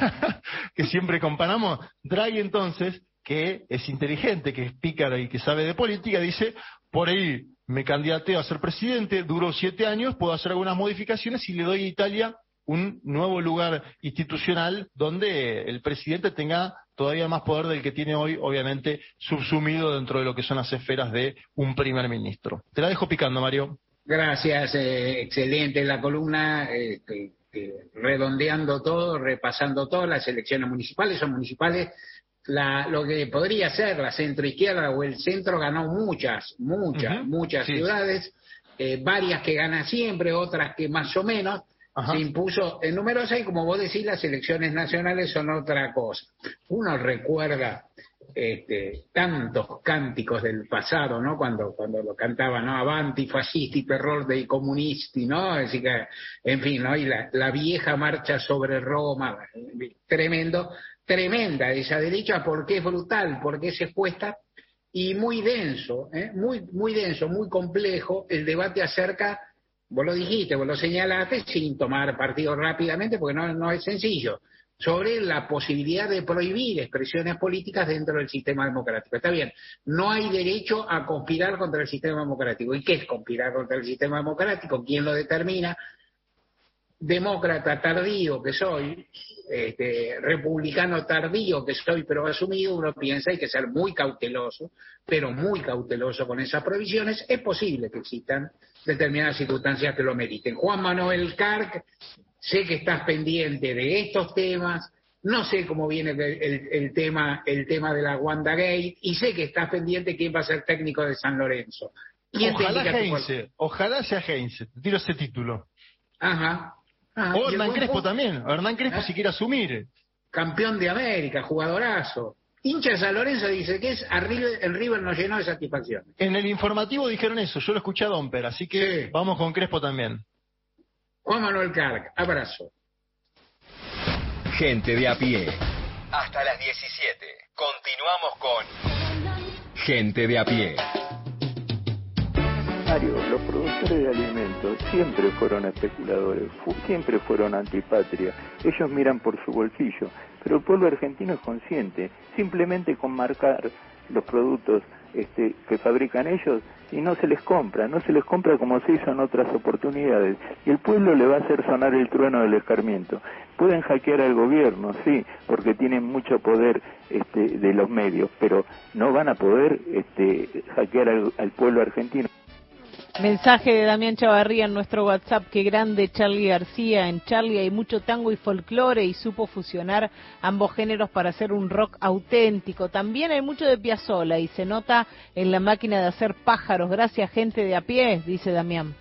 que siempre comparamos. Draghi entonces, que es inteligente, que es pícaro y que sabe de política, dice, por ahí me candidateo a ser presidente, duró siete años, puedo hacer algunas modificaciones y le doy a Italia un nuevo lugar institucional donde el presidente tenga todavía más poder del que tiene hoy, obviamente subsumido dentro de lo que son las esferas de un primer ministro. Te la dejo picando, Mario. Gracias, eh, excelente la columna, eh, que, que redondeando todo, repasando todo, las elecciones municipales son municipales. La, lo que podría ser la centroizquierda o el centro ganó muchas, muchas, uh-huh. muchas sí. ciudades, eh, varias que gana siempre, otras que más o menos. Ajá. Se impuso en numerosas y como vos decís, las elecciones nacionales son otra cosa. Uno recuerda este, tantos cánticos del pasado, ¿no? Cuando cuando lo cantaban, ¿no? Avanti, fascisti, terror dei comunisti, ¿no? Así que, en fin, ¿no? Y la, la vieja marcha sobre Roma, tremendo, tremenda esa derecha, porque es brutal, porque es expuesta y muy denso, ¿eh? Muy, muy denso, muy complejo el debate acerca. Vos lo dijiste, vos lo señalaste sin tomar partido rápidamente, porque no, no es sencillo, sobre la posibilidad de prohibir expresiones políticas dentro del sistema democrático. Está bien, no hay derecho a conspirar contra el sistema democrático. ¿Y qué es conspirar contra el sistema democrático? ¿Quién lo determina? Demócrata tardío que soy, este, republicano tardío que soy, pero asumido, uno piensa hay que ser muy cauteloso, pero muy cauteloso con esas provisiones. Es posible que existan determinadas circunstancias que lo meriten. Juan Manuel Carc, sé que estás pendiente de estos temas, no sé cómo viene el, el, el tema el tema de la Wanda Gate, y sé que estás pendiente quién va a ser técnico de San Lorenzo. Ojalá Heinze, ojalá sea Heinze, te tiro ese título. Ajá. Ajá. O Hernán Crespo también, Hernán Crespo ¿Eh? si quiere asumir. Campeón de América, jugadorazo. Hincha de San Lorenzo dice que es River, el River nos llenó de satisfacción. En el informativo dijeron eso, yo lo escuché a Domper, así que sí. Vamos con Crespo también. Juan Manuel Carc, abrazo. Gente de a pie. Hasta las diecisiete. Continuamos con Gente de a pie. Mario, los productores de alimentos siempre fueron especuladores, fu- siempre fueron antipatria. Ellos miran por su bolsillo, pero el pueblo argentino es consciente, simplemente con marcar los productos este, que fabrican ellos y no se les compra, no se les compra como se hizo en otras oportunidades. Y el pueblo le va a hacer sonar el trueno del escarmiento. Pueden hackear al gobierno, sí, porque tienen mucho poder este, de los medios, pero no van a poder este, hackear al, al pueblo argentino. Mensaje de Damián Chavarría en nuestro WhatsApp: qué grande Charly García. En Charly hay mucho tango y folclore y supo fusionar ambos géneros para hacer un rock auténtico. También hay mucho de Piazzolla y se nota en la máquina de hacer pájaros. Gracias, gente de a pie, dice Damián.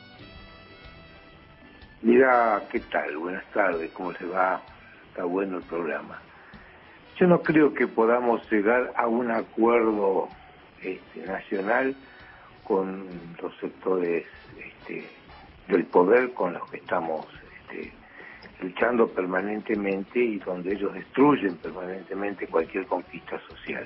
Mira, ¿qué tal? Buenas tardes, ¿cómo se va? Está bueno el programa. Yo no creo que podamos llegar a un acuerdo este, nacional con los sectores este, del poder con los que estamos este, luchando permanentemente y donde ellos destruyen permanentemente cualquier conquista social.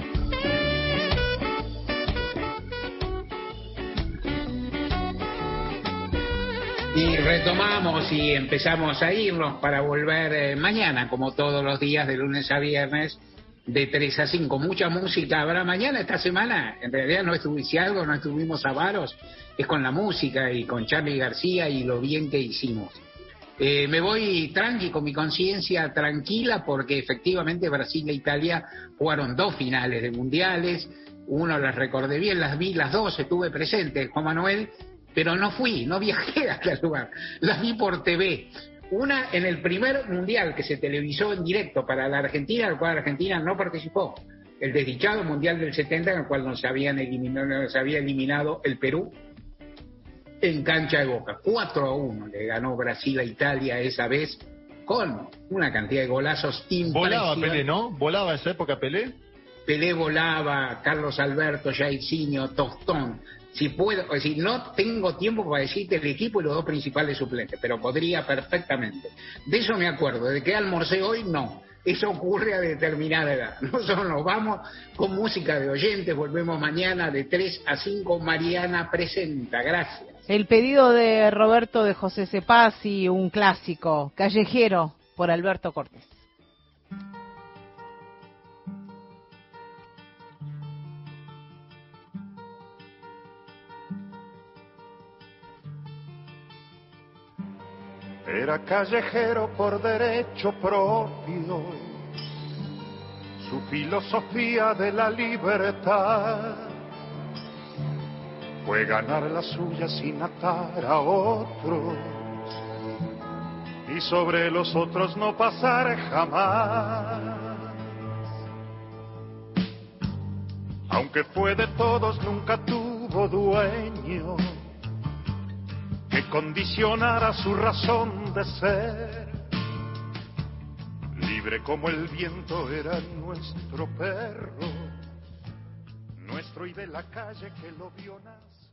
Y retomamos y empezamos a irnos para volver eh, mañana, como todos los días, de lunes a viernes, de tres a cinco, mucha música habrá mañana. Esta semana en realidad no estuvimos, si algo no estuvimos avaros, es con la música y con Charly García y lo bien que hicimos. Eh, me voy tranqui, con mi conciencia tranquila, porque efectivamente Brasil e Italia jugaron dos finales de mundiales, uno las recordé bien, las vi las dos, estuve presente, Juan Manuel, pero no fui, no viajé hasta el lugar, las vi por T V. Una en el primer mundial que se televisó en directo para la Argentina, al cual Argentina no participó. El desdichado mundial del setenta, en el cual nos habían eliminado, nos había eliminado el Perú en cancha de Boca. cuatro a uno le ganó Brasil a Italia esa vez, con una cantidad de golazos impresionantes. Volaba Pelé, ¿no? ¿Volaba esa época Pelé? Pelé volaba, Carlos Alberto, Jairzinho, Tostón. Si puedo, es decir, no tengo tiempo para decirte el equipo y los dos principales suplentes, pero podría perfectamente. De eso me acuerdo, de que almorcé hoy, no. Eso ocurre a determinada edad. Nosotros nos vamos con música de oyentes, volvemos mañana de tres a cinco. Mariana presenta, gracias. El pedido de Roberto de José Cepasi, un clásico, Callejero, por Alberto Cortés. Era callejero por derecho propio, su filosofía de la libertad fue ganar la suya sin atar a otros y sobre los otros no pasar jamás. Aunque fue de todos, nunca tuvo dueño que condicionara su razón de ser. Libre como el viento era nuestro perro, nuestro y de la calle que lo vio nacer.